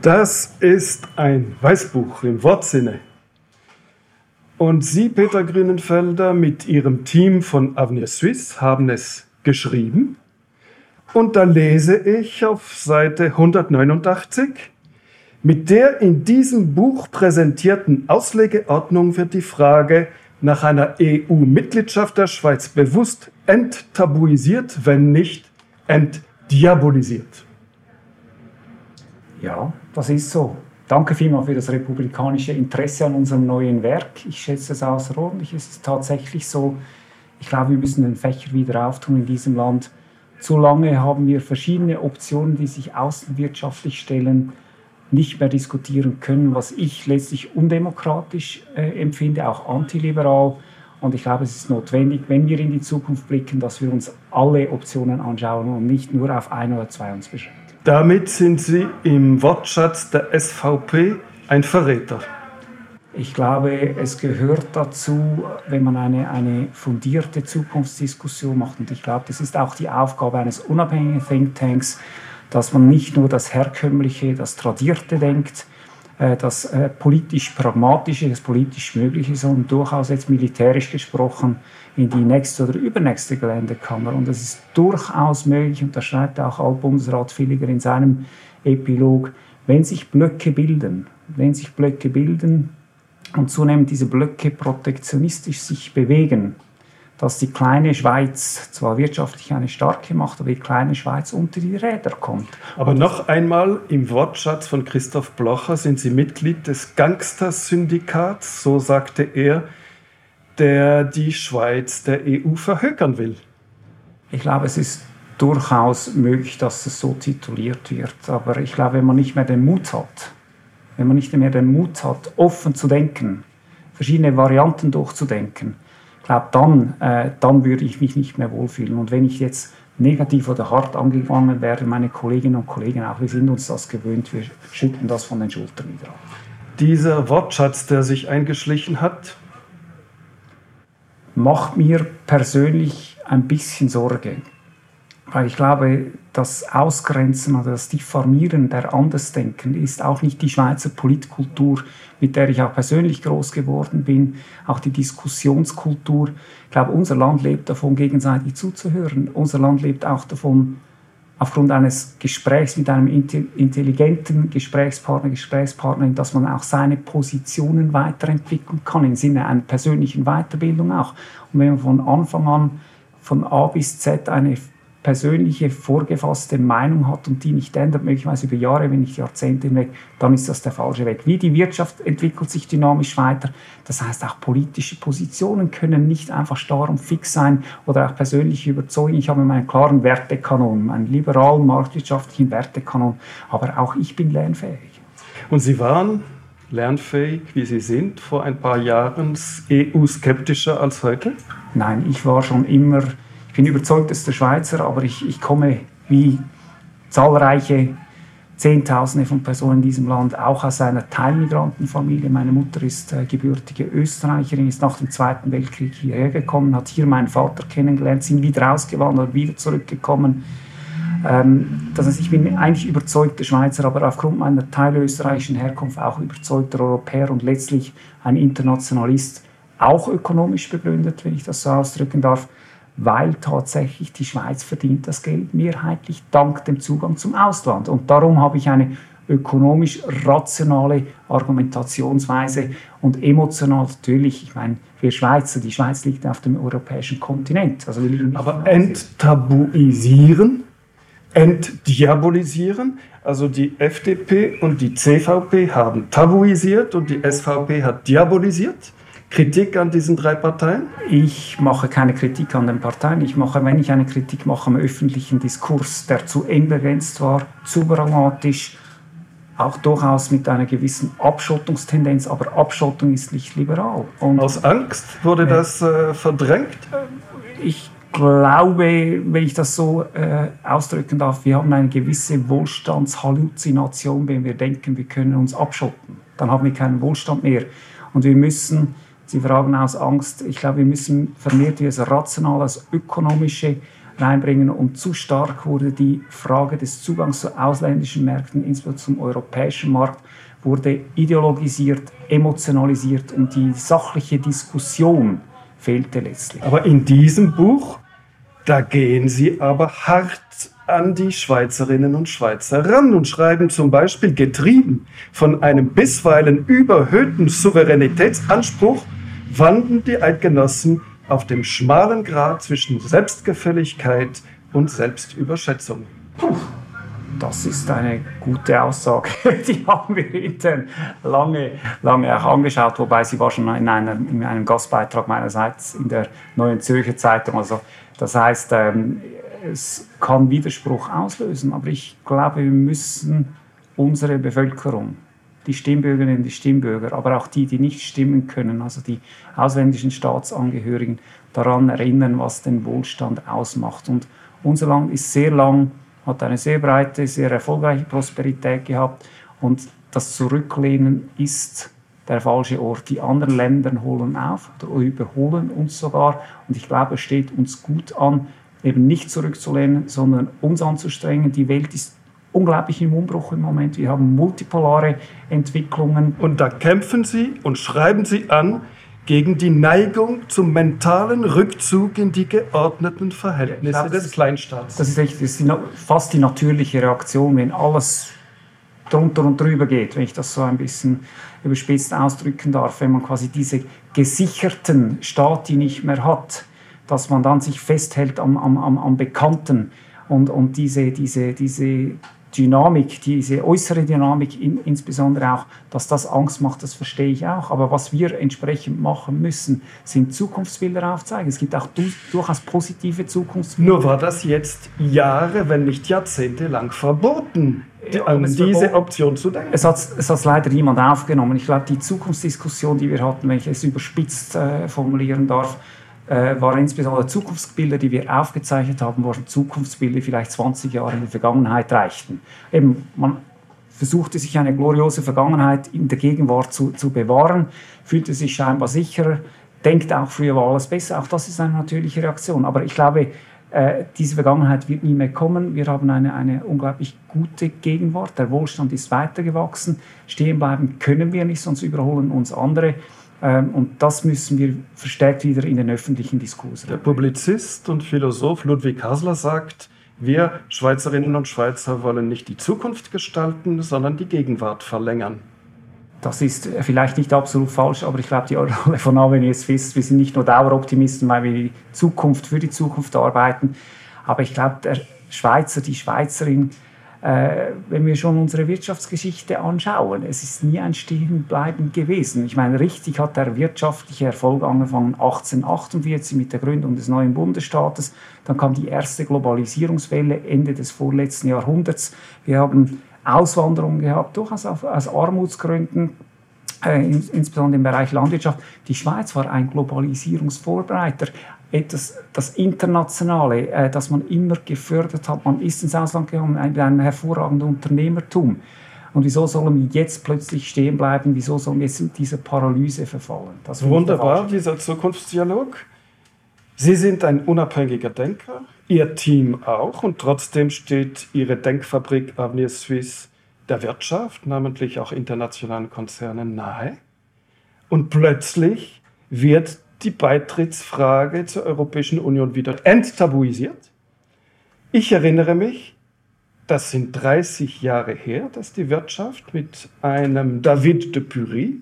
Das ist ein Weißbuch im Wortsinne. Und Sie, Peter Grünenfelder, mit Ihrem Team von Avenir Suisse haben es geschrieben. Und da lese ich auf Seite 189, mit der in diesem Buch präsentierten Auslegeordnung wird die Frage nach einer EU-Mitgliedschaft der Schweiz bewusst enttabuisiert, wenn nicht entdiabolisiert. Ja, das ist so. Danke vielmals für das republikanische Interesse an unserem neuen Werk. Ich schätze es außerordentlich. Es ist tatsächlich so, ich glaube, wir müssen den Fächer wieder auftun in diesem Land. Zu lange haben wir verschiedene Optionen, die sich außenwirtschaftlich stellen, nicht mehr diskutieren können, was ich letztlich undemokratisch empfinde, auch antiliberal. Und ich glaube, es ist notwendig, wenn wir in die Zukunft blicken, dass wir uns alle Optionen anschauen und nicht nur auf ein oder zwei uns beschränken. Damit sind Sie im Wortschatz der SVP ein Verräter. Ich glaube, es gehört dazu, wenn man eine fundierte Zukunftsdiskussion macht. Und ich glaube, das ist auch die Aufgabe eines unabhängigen Thinktanks, dass man nicht nur das Herkömmliche, das Tradierte denkt, das politisch Pragmatische, das politisch Mögliche, sondern durchaus jetzt militärisch gesprochen in die nächste oder übernächste Geländekammer. Und das ist durchaus möglich, und das schreibt auch Altbundesrat Villiger in seinem Epilog, wenn sich Blöcke bilden und zunehmend diese Blöcke protektionistisch sich bewegen, dass die kleine Schweiz zwar wirtschaftlich eine starke macht, aber die kleine Schweiz unter die Räder kommt. Aber noch einmal, im Wortschatz von Christoph Blocher sind Sie Mitglied des Gangster-Syndikats, so sagte er, der die Schweiz der EU verhökern will. Ich glaube, es ist durchaus möglich, dass es so tituliert wird. Aber ich glaube, wenn man nicht mehr den Mut hat, offen zu denken, verschiedene Varianten durchzudenken, ich glaube, dann würde ich mich nicht mehr wohlfühlen. Und wenn ich jetzt negativ oder hart angegangen werde, meine Kolleginnen und Kollegen auch, wir sind uns das gewöhnt, wir schütteln das von den Schultern wieder ab. Dieser Wortschatz, der sich eingeschlichen hat, macht mir persönlich ein bisschen Sorge. Weil ich glaube, das Ausgrenzen oder das Diffamieren der Andersdenken ist auch nicht die Schweizer Politkultur, mit der ich auch persönlich groß geworden bin, auch die Diskussionskultur. Ich glaube, unser Land lebt davon, gegenseitig zuzuhören. Unser Land lebt auch davon, aufgrund eines Gesprächs mit einem intelligenten Gesprächspartnerin, dass man auch seine Positionen weiterentwickeln kann, im Sinne einer persönlichen Weiterbildung auch. Und wenn man von Anfang an, von A bis Z, eine persönliche, vorgefasste Meinung hat und die nicht ändert, möglicherweise über Jahre, wenn nicht Jahrzehnte hinweg, dann ist das der falsche Weg. Wie die Wirtschaft entwickelt sich dynamisch weiter. Das heißt, auch politische Positionen können nicht einfach starr und fix sein oder auch persönliche Überzeugungen. Ich habe meinen klaren Wertekanon, einen liberalen, marktwirtschaftlichen Wertekanon, aber auch ich bin lernfähig. Und Sie waren lernfähig, wie Sie sind, vor ein paar Jahren EU-skeptischer als heute? Nein, ich war schon immer... Ich bin überzeugtester Schweizer, aber ich komme wie zahlreiche Zehntausende von Personen in diesem Land auch aus einer Teilmigrantenfamilie. Meine Mutter ist gebürtige Österreicherin, ist nach dem Zweiten Weltkrieg hierher gekommen, hat hier meinen Vater kennengelernt, sind wieder ausgewandert, wieder zurückgekommen. Das heißt, ich bin eigentlich überzeugter Schweizer, aber aufgrund meiner teilösterreichischen Herkunft auch überzeugter Europäer und letztlich ein Internationalist, auch ökonomisch begründet, wenn ich das so ausdrücken darf, weil tatsächlich die Schweiz verdient das Geld mehrheitlich dank dem Zugang zum Ausland. Und darum habe ich eine ökonomisch rationale Argumentationsweise und emotional natürlich, ich meine, wir Schweizer, die Schweiz liegt auf dem europäischen Kontinent. Also wir liegen nicht aber enttabuisieren, entdiabolisieren, also die FDP und die CVP haben tabuisiert und die SVP hat diabolisiert. Kritik an diesen drei Parteien? Ich mache keine Kritik an den Parteien. Wenn ich eine Kritik mache am öffentlichen Diskurs, der zu eng begrenzt war, zu pragmatisch, auch durchaus mit einer gewissen Abschottungstendenz. Aber Abschottung ist nicht liberal. Und aus Angst wurde das verdrängt? Ich glaube, wenn ich das so ausdrücken darf, wir haben eine gewisse Wohlstandshalluzination, wenn wir denken, wir können uns abschotten. Dann haben wir keinen Wohlstand mehr. Und wir müssen, Sie fragen aus Angst, ich glaube, wir müssen vermehrt wie das rationale, das ökonomische reinbringen. Und zu stark wurde die Frage des Zugangs zu ausländischen Märkten, insbesondere zum europäischen Markt, wurde ideologisiert, emotionalisiert und die sachliche Diskussion fehlte letztlich. Aber in diesem Buch, da gehen Sie aber hart an die Schweizerinnen und Schweizer ran und schreiben zum Beispiel, getrieben von einem bisweilen überhöhten Souveränitätsanspruch, wandeln die Eidgenossen auf dem schmalen Grat zwischen Selbstgefälligkeit und Selbstüberschätzung. Das ist eine gute Aussage. Die haben wir intern lange auch angeschaut, wobei sie war schon in einem Gastbeitrag meinerseits in der Neuen Zürcher Zeitung. Also das heißt, es kann Widerspruch auslösen, aber ich glaube, wir müssen unsere Bevölkerung, die Stimmbürgerinnen, die Stimmbürger, aber auch die nicht stimmen können, also die ausländischen Staatsangehörigen, daran erinnern, was den Wohlstand ausmacht. Und unser Land ist sehr lang, hat eine sehr breite, sehr erfolgreiche Prosperität gehabt und das Zurücklehnen ist der falsche Ort. Die anderen Länder holen auf oder überholen uns sogar und ich glaube, es steht uns gut an, eben nicht zurückzulehnen, sondern uns anzustrengen. Die Welt ist unglaublich im Umbruch im Moment. Wir haben multipolare Entwicklungen. Und da kämpfen Sie und schreiben Sie an gegen die Neigung zum mentalen Rückzug in die geordneten Verhältnisse des Kleinstaats. Das ist fast die natürliche Reaktion, wenn alles drunter und drüber geht, wenn ich das so ein bisschen überspitzt ausdrücken darf, wenn man quasi diese gesicherten Stati nicht mehr hat, dass man dann sich festhält am Bekannten und diese Dynamik, diese äußere Dynamik insbesondere auch, dass das Angst macht, das verstehe ich auch. Aber was wir entsprechend machen müssen, sind Zukunftsbilder aufzeigen. Es gibt auch durchaus positive Zukunftsbilder. Nur war das jetzt Jahre, wenn nicht Jahrzehnte lang verboten, an diese Option zu denken. Es hat leider niemand aufgenommen. Ich glaube, die Zukunftsdiskussion, die wir hatten, wenn ich es überspitzt formulieren darf, waren insbesondere Zukunftsbilder, die wir aufgezeichnet haben, waren Zukunftsbilder, die vielleicht 20 Jahre in die Vergangenheit reichten. Eben, man versuchte sich eine gloriose Vergangenheit in der Gegenwart zu bewahren, fühlte sich scheinbar sicherer, denkt auch, früher war alles besser. Auch das ist eine natürliche Reaktion. Aber ich glaube, diese Vergangenheit wird nie mehr kommen. Wir haben eine unglaublich gute Gegenwart. Der Wohlstand ist weitergewachsen. Stehen bleiben können wir nicht, sonst überholen uns andere. Und das müssen wir verstärkt wieder in den öffentlichen Diskurs. Der Publizist und Philosoph Ludwig Hasler sagt, wir Schweizerinnen und Schweizer wollen nicht die Zukunft gestalten, sondern die Gegenwart verlängern. Das ist vielleicht nicht absolut falsch, aber ich glaube, die Rolle von AWN Swiss, wir sind nicht nur Daueroptimisten, weil wir für die Zukunft arbeiten, aber ich glaube, der Schweizer, die Schweizerin, wenn wir schon unsere Wirtschaftsgeschichte anschauen, es ist nie ein Stehenbleiben gewesen. Ich meine, richtig hat der wirtschaftliche Erfolg angefangen 1848 mit der Gründung des neuen Bundesstaates. Dann kam die erste Globalisierungswelle Ende des vorletzten Jahrhunderts. Wir haben Auswanderung gehabt, durchaus aus Armutsgründen, insbesondere im Bereich Landwirtschaft. Die Schweiz war ein Globalisierungsvorbereiter. Das Internationale, das man immer gefördert hat. Man ist ins Ausland gekommen mit einem hervorragenden Unternehmertum. Und wieso sollen wir jetzt plötzlich stehen bleiben? Wieso sollen wir jetzt in diese Paralyse verfallen? Das wunderbar, dieser Zukunftsdialog. Sie sind ein unabhängiger Denker, Ihr Team auch. Und trotzdem steht Ihre Denkfabrik Avenir Suisse der Wirtschaft, namentlich auch internationalen Konzernen, nahe. Und plötzlich wird die Beitrittsfrage zur Europäischen Union wieder enttabuisiert. Ich erinnere mich, das sind 30 Jahre her, dass die Wirtschaft mit einem David de Pury,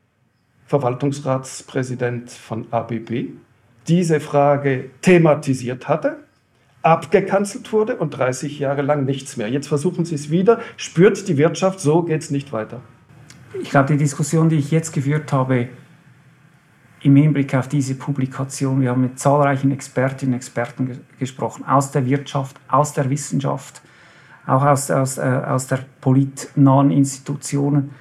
Verwaltungsratspräsident von ABB, diese Frage thematisiert hatte, abgekanzelt wurde und 30 Jahre lang nichts mehr. Jetzt versuchen Sie es wieder, spürt die Wirtschaft, so geht es nicht weiter. Ich glaube, die Diskussion, die ich jetzt geführt habe, im Hinblick auf diese Publikation, wir haben mit zahlreichen Expertinnen und Experten gesprochen, aus der Wirtschaft, aus der Wissenschaft, auch aus der politnahen Institutionen.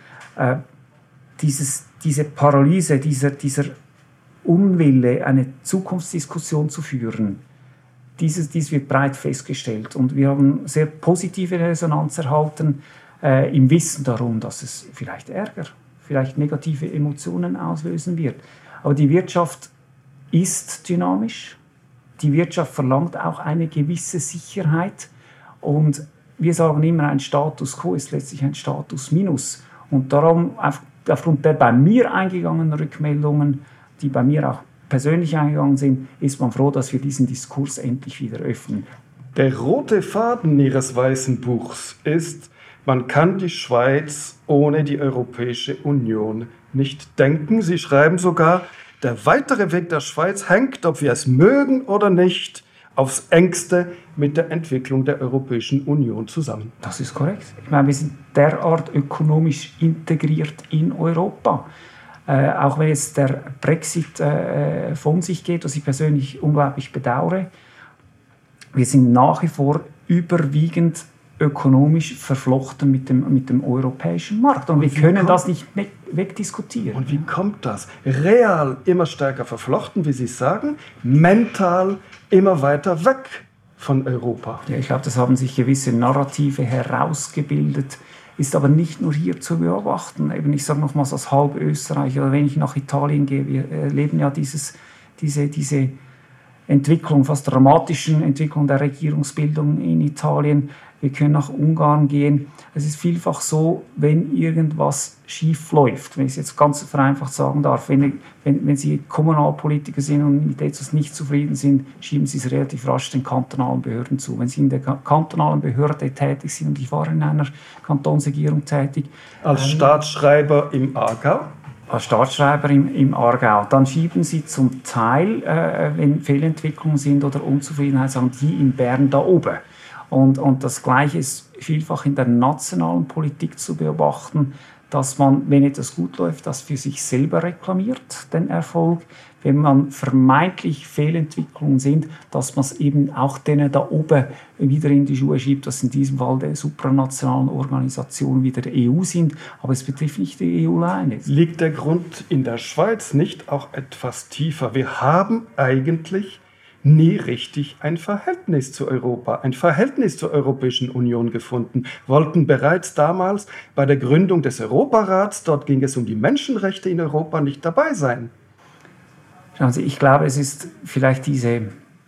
Diese Paralyse, dieser Unwille, eine Zukunftsdiskussion zu führen, dies wird breit festgestellt. Und wir haben sehr positive Resonanz erhalten, im Wissen darum, dass es vielleicht Ärger, vielleicht negative Emotionen auslösen wird. Aber die Wirtschaft ist dynamisch, die Wirtschaft verlangt auch eine gewisse Sicherheit. Und wir sagen immer, ein Status quo ist letztlich ein Status minus. Und darum, aufgrund der bei mir eingegangenen Rückmeldungen, die bei mir auch persönlich eingegangen sind, ist man froh, dass wir diesen Diskurs endlich wieder öffnen. Der rote Faden Ihres weißen Buchs ist, man kann die Schweiz ohne die Europäische Union nicht denken. Sie schreiben sogar, der weitere Weg der Schweiz hängt, ob wir es mögen oder nicht, aufs Engste mit der Entwicklung der Europäischen Union zusammen. Das ist korrekt. Ich meine, wir sind derart ökonomisch integriert in Europa. Auch wenn jetzt der Brexit von sich geht, was ich persönlich unglaublich bedauere, wir sind nach wie vor überwiegend ökonomisch verflochten mit dem europäischen Markt. Und wir können das nicht wegdiskutieren. Und wie kommt das? Real immer stärker verflochten, wie Sie sagen, mental immer weiter weg von Europa. Ja, ich glaube, das haben sich gewisse Narrative herausgebildet, ist aber nicht nur hier zu beobachten. Eben, ich sage nochmals, als Halbösterreicher, wenn ich nach Italien gehe, wir erleben ja diese Entwicklung, fast dramatischen Entwicklung der Regierungsbildung in Italien. Wir können nach Ungarn gehen. Es ist vielfach so, wenn irgendwas schief läuft, wenn ich es jetzt ganz vereinfacht sagen darf, wenn Sie Kommunalpolitiker sind und mit etwas nicht zufrieden sind, schieben Sie es relativ rasch den kantonalen Behörden zu. Wenn Sie in der kantonalen Behörde tätig sind, und ich war in einer Kantonsregierung tätig. Als Staatsschreiber im Aargau? Als Staatsschreiber im Aargau. Dann schieben Sie zum Teil, wenn Fehlentwicklungen sind oder Unzufriedenheit, sagen die in Bern da oben. Und das Gleiche ist vielfach in der nationalen Politik zu beobachten, dass man, wenn etwas gut läuft, das für sich selber reklamiert, den Erfolg. Wenn man vermeintlich Fehlentwicklungen sind, dass man es eben auch denen da oben wieder in die Schuhe schiebt, dass in diesem Fall der supranationalen Organisationen wie der EU sind. Aber es betrifft nicht die EU alleine. Liegt der Grund in der Schweiz nicht auch etwas tiefer? Wir haben eigentlich nie richtig ein Verhältnis zu Europa, ein Verhältnis zur Europäischen Union gefunden, wollten bereits damals bei der Gründung des Europarats, dort ging es um die Menschenrechte in Europa, nicht dabei sein. Schauen Sie, ich glaube, es ist vielleicht diese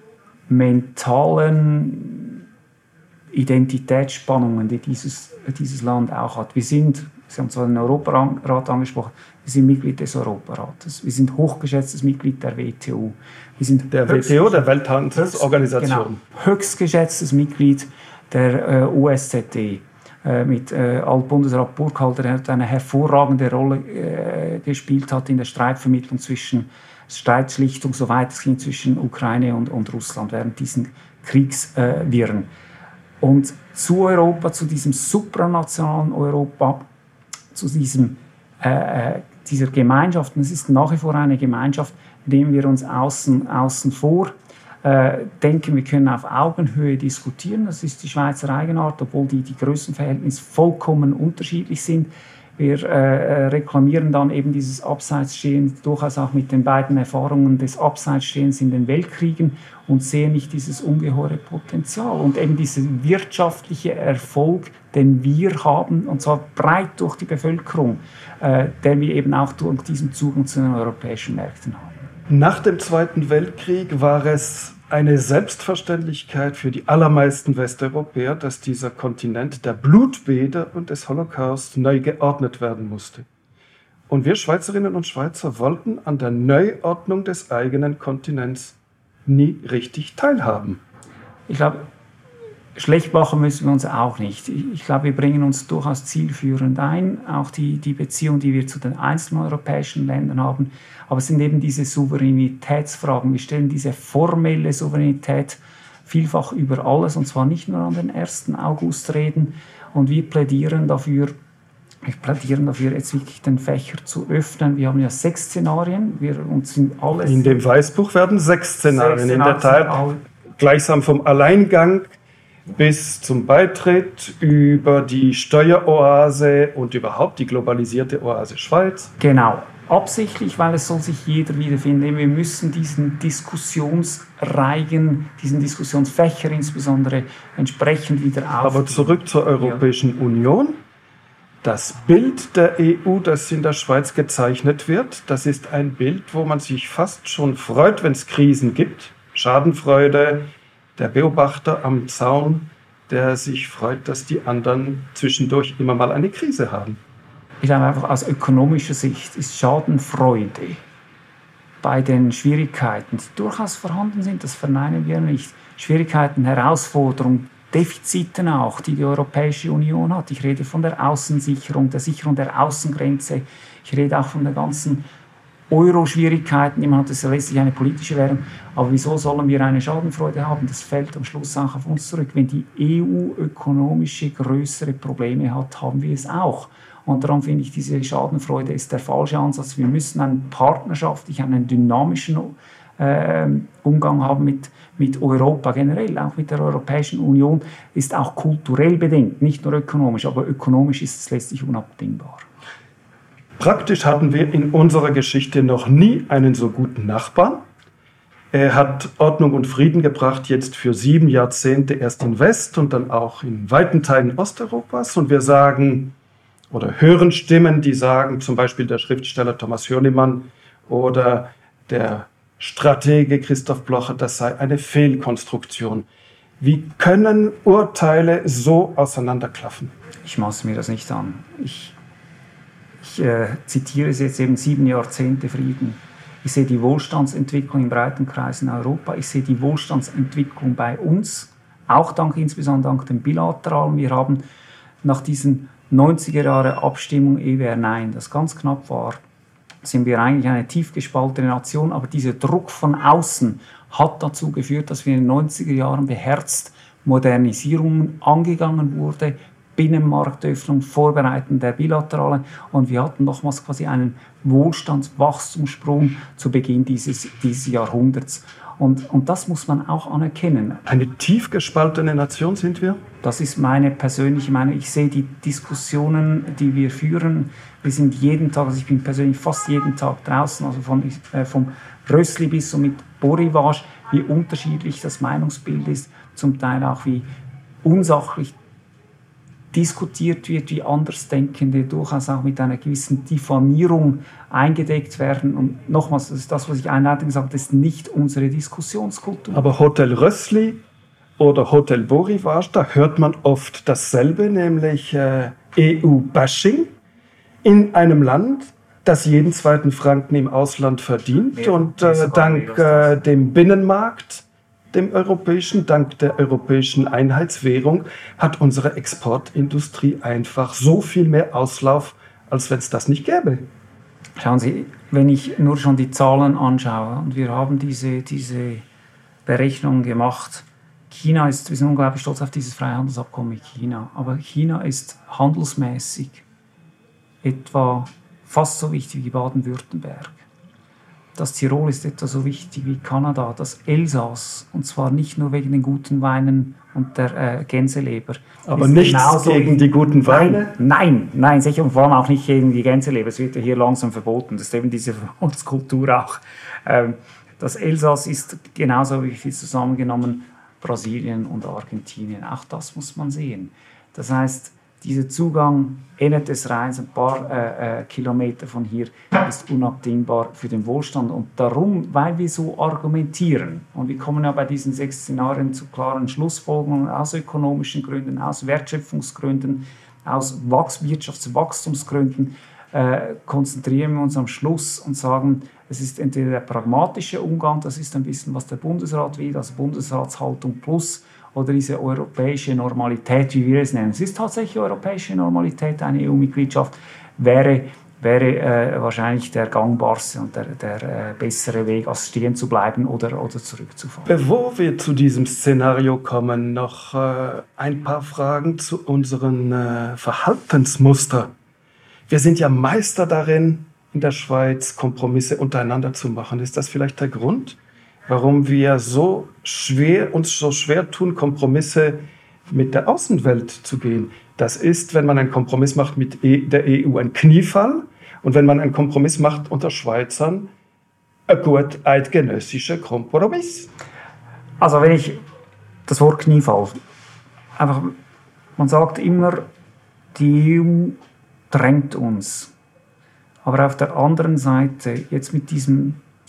mentalen Identitätsspannungen, die dieses Land auch hat. Sie haben zwar den Europarat angesprochen, wir sind Mitglied des Europarates. Wir sind hochgeschätztes Mitglied der WTO. Wir sind der WTO, der Welthandelsorganisation. Genau, höchstgeschätztes Mitglied der OSZE. Mit Altbundesrat Burkhalter, der eine hervorragende Rolle gespielt hat in der Streitvermittlung Streitschlichtung, soweit es ging, zwischen Ukraine und Russland während diesen Kriegswirren. Und zu Europa, zu diesem supranationalen Europa, zu dieser Gemeinschaft, und es ist nach wie vor eine Gemeinschaft, indem wir uns außen vor denken, wir können auf Augenhöhe diskutieren. Das ist die Schweizer Eigenart, obwohl die Größenverhältnisse vollkommen unterschiedlich sind. Wir reklamieren dann eben dieses Abseitsstehen durchaus auch mit den beiden Erfahrungen des Abseitsstehens in den Weltkriegen und sehen nicht dieses ungeheure Potenzial und eben diesen wirtschaftlichen Erfolg, den wir haben, und zwar breit durch die Bevölkerung, den wir eben auch durch diesen Zugang zu den europäischen Märkten haben. Nach dem Zweiten Weltkrieg war es eine Selbstverständlichkeit für die allermeisten Westeuropäer, dass dieser Kontinent der Blutbäder und des Holocaust neu geordnet werden musste. Und wir Schweizerinnen und Schweizer wollten an der Neuordnung des eigenen Kontinents nie richtig teilhaben. Ich glaube, schlecht machen müssen wir uns auch nicht. Ich glaube, wir bringen uns durchaus zielführend ein, auch die Beziehung, die wir zu den einzelnen europäischen Ländern haben. Aber es sind eben diese Souveränitätsfragen. Wir stellen diese formelle Souveränität vielfach über alles, und zwar nicht nur an den 1. August-Reden. Und wir plädieren dafür, jetzt wirklich den Fächer zu öffnen. Wir haben ja 6 Szenarien. In dem Weißbuch werden 6 Szenarien in der Tat gleichsam vom Alleingang bis zum Beitritt über die Steueroase und überhaupt die globalisierte Oase Schweiz. Genau. Absichtlich, weil es soll sich jeder wiederfinden. Wir müssen diesen Diskussionsreigen, diesen Diskussionsfächer insbesondere entsprechend wieder aufnehmen. Aber zurück zur Europäischen Union. Das Bild der EU, das in der Schweiz gezeichnet wird, das ist ein Bild, wo man sich fast schon freut, wenn es Krisen gibt. Schadenfreude, der Beobachter am Zaun, der sich freut, dass die anderen zwischendurch immer mal eine Krise haben. Ich glaube einfach, aus ökonomischer Sicht ist Schadenfreude bei den Schwierigkeiten, die durchaus vorhanden sind, das verneinen wir nicht. Schwierigkeiten, Herausforderungen, Defiziten auch, die die Europäische Union hat. Ich rede von der Außensicherung, der Sicherung der Außengrenze. Ich rede auch von den ganzen Euro-Schwierigkeiten. Immer hat es letztlich eine politische Währung. Aber wieso sollen wir eine Schadenfreude haben? Das fällt am Schluss auch auf uns zurück. Wenn die EU ökonomische größere Probleme hat, haben wir es auch. Und darum finde ich, diese Schadenfreude ist der falsche Ansatz. Wir müssen einen partnerschaftlichen, einen dynamischen Umgang haben mit Europa generell, auch mit der Europäischen Union, ist auch kulturell bedingt, nicht nur ökonomisch, aber ökonomisch ist es letztlich unabdingbar. Praktisch hatten wir in unserer Geschichte noch nie einen so guten Nachbarn. Er hat Ordnung und Frieden gebracht, jetzt für 7 Jahrzehnte, erst in West- und dann auch in weiten Teilen Osteuropas. Und wir sagen oder hören Stimmen, die sagen, zum Beispiel der Schriftsteller Thomas Hürlimann oder der Stratege Christoph Blocher, das sei eine Fehlkonstruktion. Wie können Urteile so auseinanderklaffen? Ich maße mir das nicht an. Ich zitiere es jetzt eben 7 Jahrzehnte Frieden. Ich sehe die Wohlstandsentwicklung in breiten Kreisen in Europa. Ich sehe die Wohlstandsentwicklung bei uns, auch insbesondere dank dem Bilateralen. Wir haben nach diesen 90er Jahre Abstimmung EWR Nein, das ganz knapp war, sind wir eigentlich eine tief gespaltene Nation, aber dieser Druck von außen hat dazu geführt, dass wir in den 90er Jahren beherzt Modernisierungen angegangen wurde, Binnenmarktöffnung, Vorbereiten der Bilaterale, und wir hatten nochmals quasi einen Wohlstandswachstumssprung zu Beginn dieses Jahrhunderts. Und das muss man auch anerkennen. Eine tief gespaltene Nation sind wir? Das ist meine persönliche Meinung. Ich sehe die Diskussionen, die wir führen. Wir sind jeden Tag, also ich bin persönlich fast jeden Tag draußen, also vom Rössli bis so mit Borivage, wie unterschiedlich das Meinungsbild ist, zum Teil auch wie unsachlich diskutiert wird, wie Andersdenkende durchaus auch mit einer gewissen Diffamierung eingedeckt werden. Und nochmals, das ist das, was ich einleitend gesagt habe, das ist nicht unsere Diskussionskultur. Aber Hotel Rössli oder Hotel Borivage, da hört man oft dasselbe, nämlich EU-Bashing in einem Land, das jeden zweiten Franken im Ausland verdient und dank dem Binnenmarkt, dem europäischen, dank der europäischen Einheitswährung, hat unsere Exportindustrie einfach so viel mehr Auslauf, als wenn es das nicht gäbe. Schauen Sie, wenn ich nur schon die Zahlen anschaue, und wir haben diese Berechnungen gemacht, wir sind unglaublich stolz auf dieses Freihandelsabkommen mit China, aber China ist handelsmäßig etwa fast so wichtig wie Baden-Württemberg. Das Tirol ist etwa so wichtig wie Kanada, das Elsass, und zwar nicht nur wegen den guten Weinen und der Gänseleber. Aber nichts gegen die guten Weine? Nein, sicher, und vor allem auch nicht gegen die Gänseleber. Es wird ja hier langsam verboten. Das ist eben diese Verbotskultur auch. Das Elsass ist genauso wie viel zusammengenommen Brasilien und Argentinien. Auch das muss man sehen. Das heißt, dieser Zugang Ende des Rheins, ein paar Kilometer von hier, ist unabdingbar für den Wohlstand. Und darum, weil wir so argumentieren, und wir kommen ja bei diesen 6 Szenarien zu klaren Schlussfolgerungen aus ökonomischen Gründen, aus Wertschöpfungsgründen, aus Wirtschaftswachstumsgründen, konzentrieren wir uns am Schluss und sagen, es ist entweder der pragmatische Umgang, das ist ein bisschen, was der Bundesrat will, also Bundesratshaltung plus, oder diese europäische Normalität, wie wir es nennen. Es ist tatsächlich europäische Normalität, eine EU-Mitgliedschaft wäre wahrscheinlich der gangbarste und der bessere Weg, als stehen zu bleiben oder zurückzufahren. Bevor wir zu diesem Szenario kommen, noch ein paar Fragen zu unseren Verhaltensmuster. Wir sind ja Meister darin, in der Schweiz Kompromisse untereinander zu machen. Ist das vielleicht der Grund, warum wir uns so schwer tun, Kompromisse mit der Außenwelt zu gehen? Das ist, wenn man einen Kompromiss macht mit der EU, ein Kniefall. Und wenn man einen Kompromiss macht unter Schweizern, ein gut eidgenössischer Kompromiss. Also wenn ich das Wort Kniefall, einfach, man sagt immer, die EU drängt uns. Aber auf der anderen Seite, jetzt mit diesem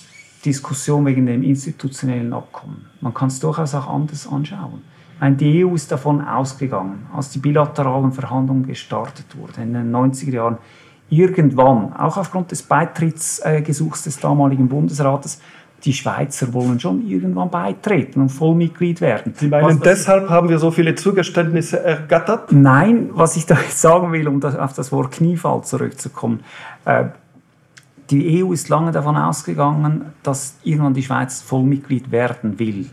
Diskussion wegen dem institutionellen Abkommen. Man kann es durchaus auch anders anschauen. Die EU ist davon ausgegangen, als die bilateralen Verhandlungen gestartet wurden in den 90er Jahren, irgendwann, auch aufgrund des Beitrittsgesuchs des damaligen Bundesrates, die Schweizer wollen schon irgendwann beitreten und Vollmitglied werden. Sie meinen, deshalb haben wir so viele Zugeständnisse ergattert? Nein, was ich da jetzt sagen will, um auf das Wort Kniefall zurückzukommen. Die EU ist lange davon ausgegangen, dass irgendwann die Schweiz Vollmitglied werden will.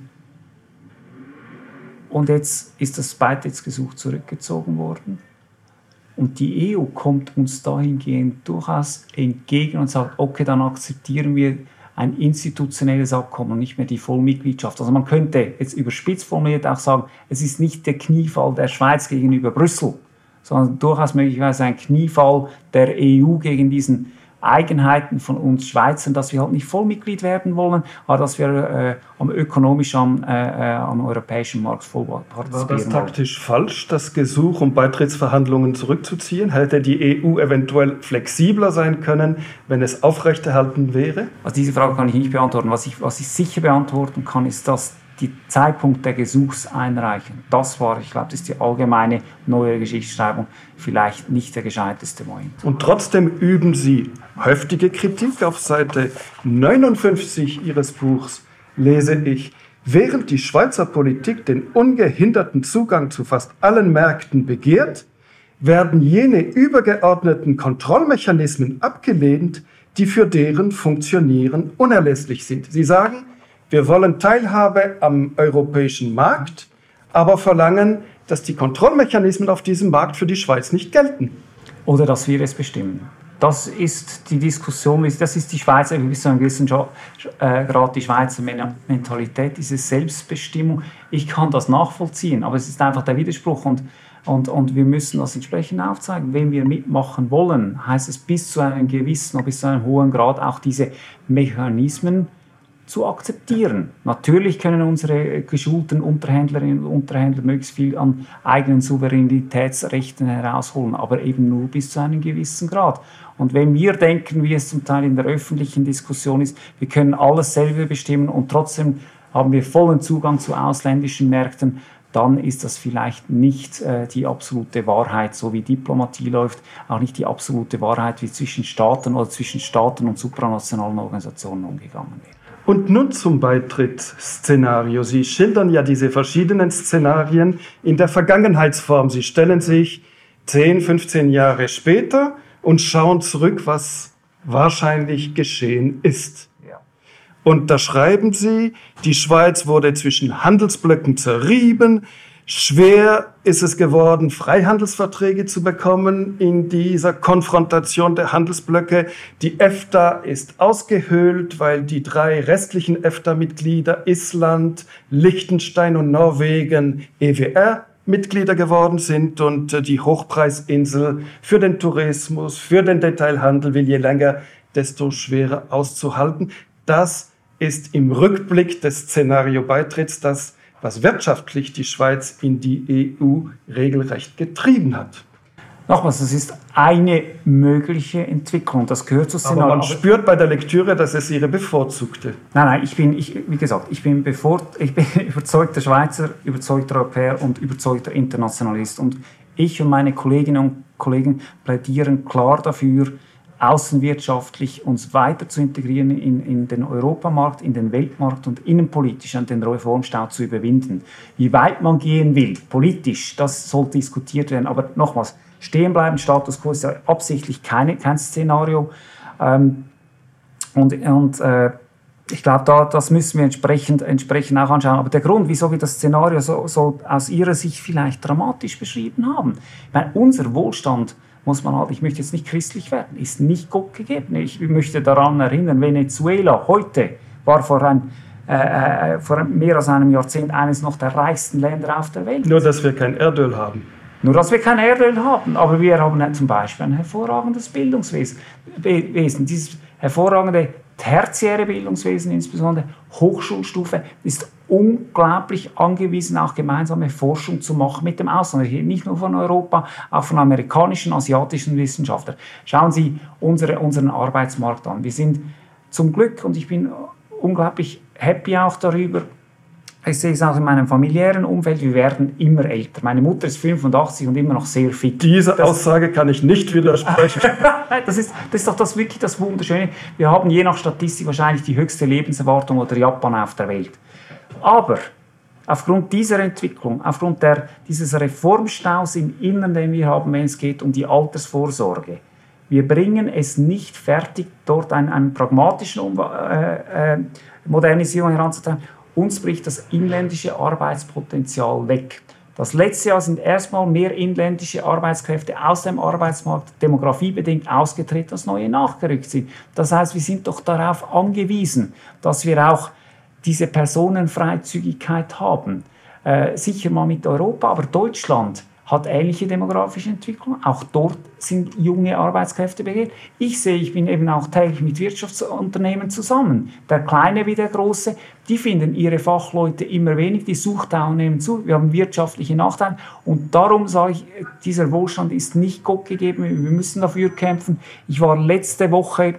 Und jetzt ist das Beitrittsgesuch zurückgezogen worden. Und die EU kommt uns dahingehend durchaus entgegen und sagt, okay, dann akzeptieren wir ein institutionelles Abkommen und nicht mehr die Vollmitgliedschaft. Also man könnte jetzt überspitzt formuliert auch sagen, es ist nicht der Kniefall der Schweiz gegenüber Brüssel, sondern durchaus möglicherweise ein Kniefall der EU gegen diesen Eigenheiten von uns Schweizern, dass wir halt nicht Vollmitglied werden wollen, aber dass wir ökonomisch am europäischen Markt voll partizipieren wollen. War das taktisch falsch, das Gesuch um Beitrittsverhandlungen zurückzuziehen? Hätte die EU eventuell flexibler sein können, wenn es aufrechterhalten wäre? Also diese Frage kann ich nicht beantworten. Was ich sicher beantworten kann, ist, dass die Zeitpunkt der Gesuchseinreichung, das war, ich glaube, das ist die allgemeine neue Geschichtsschreibung, vielleicht nicht der gescheiteste Moment. Und trotzdem üben Sie heftige Kritik. Auf Seite 59 Ihres Buchs lese ich: Während die Schweizer Politik den ungehinderten Zugang zu fast allen Märkten begehrt, werden jene übergeordneten Kontrollmechanismen abgelehnt, die für deren Funktionieren unerlässlich sind. Sie sagen, wir wollen Teilhabe am europäischen Markt, aber verlangen, dass die Kontrollmechanismen auf diesem Markt für die Schweiz nicht gelten. Oder dass wir es bestimmen. Das ist die Diskussion, das ist die Schweizer, bis zu einem gewissen Grad die Schweizer Mentalität, diese Selbstbestimmung. Ich kann das nachvollziehen, aber es ist einfach der Widerspruch und wir müssen das entsprechend aufzeigen. Wenn wir mitmachen wollen, heißt es bis zu einem gewissen oder bis zu einem hohen Grad auch diese Mechanismen zu akzeptieren. Natürlich können unsere geschulten Unterhändlerinnen und Unterhändler möglichst viel an eigenen Souveränitätsrechten herausholen, aber eben nur bis zu einem gewissen Grad. Und wenn wir denken, wie es zum Teil in der öffentlichen Diskussion ist, wir können alles selber bestimmen und trotzdem haben wir vollen Zugang zu ausländischen Märkten, dann ist das vielleicht nicht die absolute Wahrheit, so wie Diplomatie läuft, auch nicht die absolute Wahrheit, wie zwischen Staaten oder zwischen Staaten und supranationalen Organisationen umgegangen wird. Und nun zum Beitrittsszenario. Sie schildern ja diese verschiedenen Szenarien in der Vergangenheitsform. Sie stellen sich 10, 15 Jahre später und schauen zurück, was wahrscheinlich geschehen ist. Ja. Und da schreiben Sie, die Schweiz wurde zwischen Handelsblöcken zerrieben. Schwer ist es geworden, Freihandelsverträge zu bekommen in dieser Konfrontation der Handelsblöcke. Die EFTA ist ausgehöhlt, weil die 3 restlichen EFTA-Mitglieder Island, Liechtenstein und Norwegen EWR-Mitglieder geworden sind und die Hochpreisinsel für den Tourismus, für den Detailhandel will je länger, desto schwerer auszuhalten. Das ist im Rückblick des Szenario-Beitritts das, was wirtschaftlich die Schweiz in die EU regelrecht getrieben hat. Nochmals, das ist eine mögliche Entwicklung. Das gehört zu Szenario. Aber man spürt bei der Lektüre, dass es Ihre bevorzugte. Nein, ich bin überzeugter Schweizer, überzeugter Europäer und überzeugter Internationalist. Und ich und meine Kolleginnen und Kollegen plädieren klar dafür, außenwirtschaftlich uns weiter zu integrieren in den Europamarkt, in den Weltmarkt und innenpolitisch an den Reformstau zu überwinden. Wie weit man gehen will, politisch, das soll diskutiert werden. Aber nochmals, stehen bleiben, Status quo ist ja absichtlich kein Szenario. Ich glaube, das müssen wir entsprechend auch anschauen. Aber der Grund, wieso wir das Szenario so aus Ihrer Sicht vielleicht dramatisch beschrieben haben, weil unser Wohlstand, muss man halt, ich möchte jetzt nicht christlich werden, ist nicht Gott gegeben. Ich möchte daran erinnern, Venezuela heute war vor mehr als einem Jahrzehnt eines noch der reichsten Länder auf der Welt. Nur, dass wir kein Erdöl haben. Nur, dass wir kein Erdöl haben. Aber wir haben zum Beispiel ein hervorragendes Bildungswesen. Dieses hervorragende tertiäre Bildungswesen, insbesondere Hochschulstufe, ist unglaublich angewiesen, auch gemeinsame Forschung zu machen mit dem Ausland. Ich rede nicht nur von Europa, auch von amerikanischen, asiatischen Wissenschaftlern. Schauen Sie unseren Arbeitsmarkt an. Wir sind zum Glück, und ich bin unglaublich happy auch darüber. Ich sehe es auch in meinem familiären Umfeld, wir werden immer älter. Meine Mutter ist 85 und immer noch sehr fit. Diese Aussage kann ich nicht widersprechen. Das ist doch wirklich das Wunderschöne. Wir haben je nach Statistik wahrscheinlich die höchste Lebenserwartung oder Japan auf der Welt. Aber aufgrund dieser Entwicklung, aufgrund dieses Reformstaus im Inneren, den wir haben, wenn es geht um die Altersvorsorge, wir bringen es nicht fertig, dort einen pragmatischen Modernisierung heranzutreiben. Uns bricht das inländische Arbeitspotenzial weg. Das letzte Jahr sind erstmal mehr inländische Arbeitskräfte aus dem Arbeitsmarkt demografiebedingt ausgetreten, als neue nachgerückt sind. Das heißt, wir sind doch darauf angewiesen, dass wir auch diese Personenfreizügigkeit haben. Sicher mal mit Europa, aber Deutschland hat ähnliche demografische Entwicklungen. Auch dort sind junge Arbeitskräfte begehrt. Ich bin eben auch täglich mit Wirtschaftsunternehmen zusammen. Der Kleine wie der Große, die finden ihre Fachleute immer wenig, die Suchtdauer nehmen zu. Wir haben wirtschaftliche Nachteile. Und darum sage ich, dieser Wohlstand ist nicht Gott gegeben. Wir müssen dafür kämpfen. Ich war letzte Woche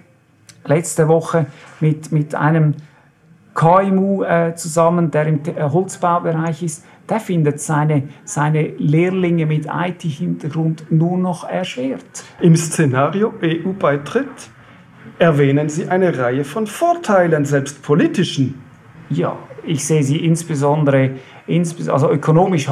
mit einem KMU zusammen, der im Holzbaubereich ist. Der findet seine Lehrlinge mit IT-Hintergrund nur noch erschwert. Im Szenario EU-Beitritt erwähnen Sie eine Reihe von Vorteilen, selbst politischen. Ja, ich sehe sie insbesondere also ökonomisch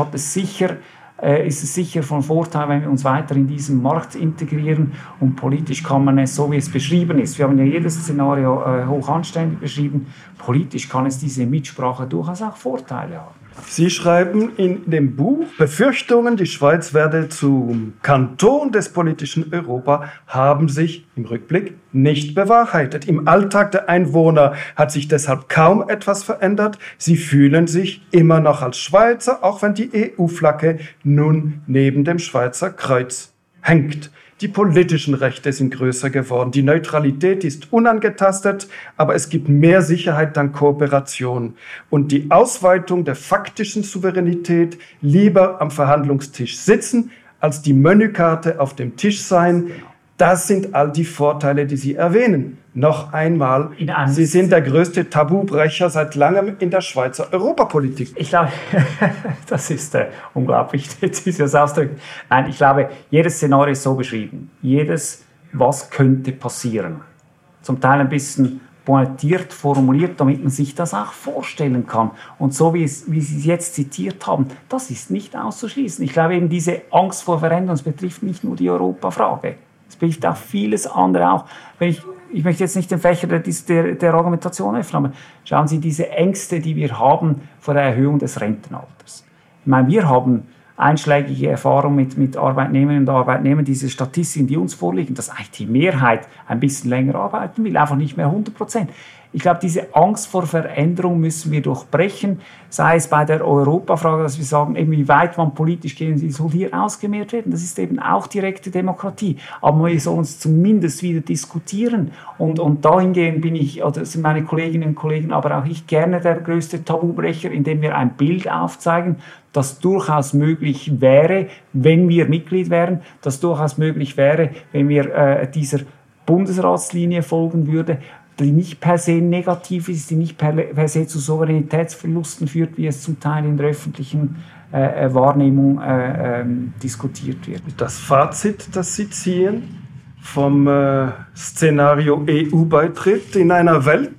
ist es sicher von Vorteil, wenn wir uns weiter in diesen Markt integrieren, und politisch kann man es, so wie es beschrieben ist, wir haben ja jedes Szenario hoch anständig beschrieben, politisch kann es diese Mitsprache durchaus auch Vorteile haben. Sie schreiben in dem Buch, Befürchtungen, die Schweiz werde zum Kanton des politischen Europa, haben sich im Rückblick nicht bewahrheitet. Im Alltag der Einwohner hat sich deshalb kaum etwas verändert. Sie fühlen sich immer noch als Schweizer, auch wenn die EU-Flagge nun neben dem Schweizer Kreuz hängt. Die politischen Rechte sind größer geworden. Die Neutralität ist unangetastet, aber es gibt mehr Sicherheit dank Kooperation. Und die Ausweitung der faktischen Souveränität, lieber am Verhandlungstisch sitzen, als die Menükarte auf dem Tisch sein, das sind all die Vorteile, die Sie erwähnen. Noch einmal, Sie sind der größte Tabubrecher seit langem in der Schweizer Europapolitik. Ich glaube, das ist unglaublich, dieses Ausdruck. Nein, ich glaube, jedes Szenario ist so beschrieben. Jedes, was könnte passieren. Zum Teil ein bisschen pointiert formuliert, damit man sich das auch vorstellen kann. Und so wie Sie es jetzt zitiert haben, das ist nicht auszuschließen. Ich glaube eben, diese Angst vor Veränderung, das betrifft nicht nur die Europafrage. Es betrifft auch vieles andere auch. Ich möchte jetzt nicht den Fächer der Argumentation öffnen, aber schauen Sie diese Ängste, die wir haben vor der Erhöhung des Rentenalters. Ich meine, wir haben einschlägige Erfahrungen mit Arbeitnehmerinnen und Arbeitnehmern, diese Statistiken, die uns vorliegen, dass eigentlich die Mehrheit ein bisschen länger arbeiten will, einfach nicht mehr 100%. Ich glaube, diese Angst vor Veränderung müssen wir durchbrechen, sei es bei der Europafrage, dass wir sagen, eben wie weit man politisch gehen soll hier ausgemehrt werden. Das ist eben auch direkte Demokratie. Aber wir sollen uns zumindest wieder diskutieren. Und dahingehend sind meine Kolleginnen und Kollegen, aber auch ich gerne der größte Tabubrecher, indem wir ein Bild aufzeigen, das durchaus möglich wäre, wenn wir Mitglied wären, das durchaus möglich wäre, wenn wir dieser Bundesratslinie folgen würden, die nicht per se negativ ist, die nicht per se zu Souveränitätsverlusten führt, wie es zum Teil in der öffentlichen Wahrnehmung diskutiert wird. Das Fazit, das Sie ziehen vom Szenario EU-Beitritt in einer Welt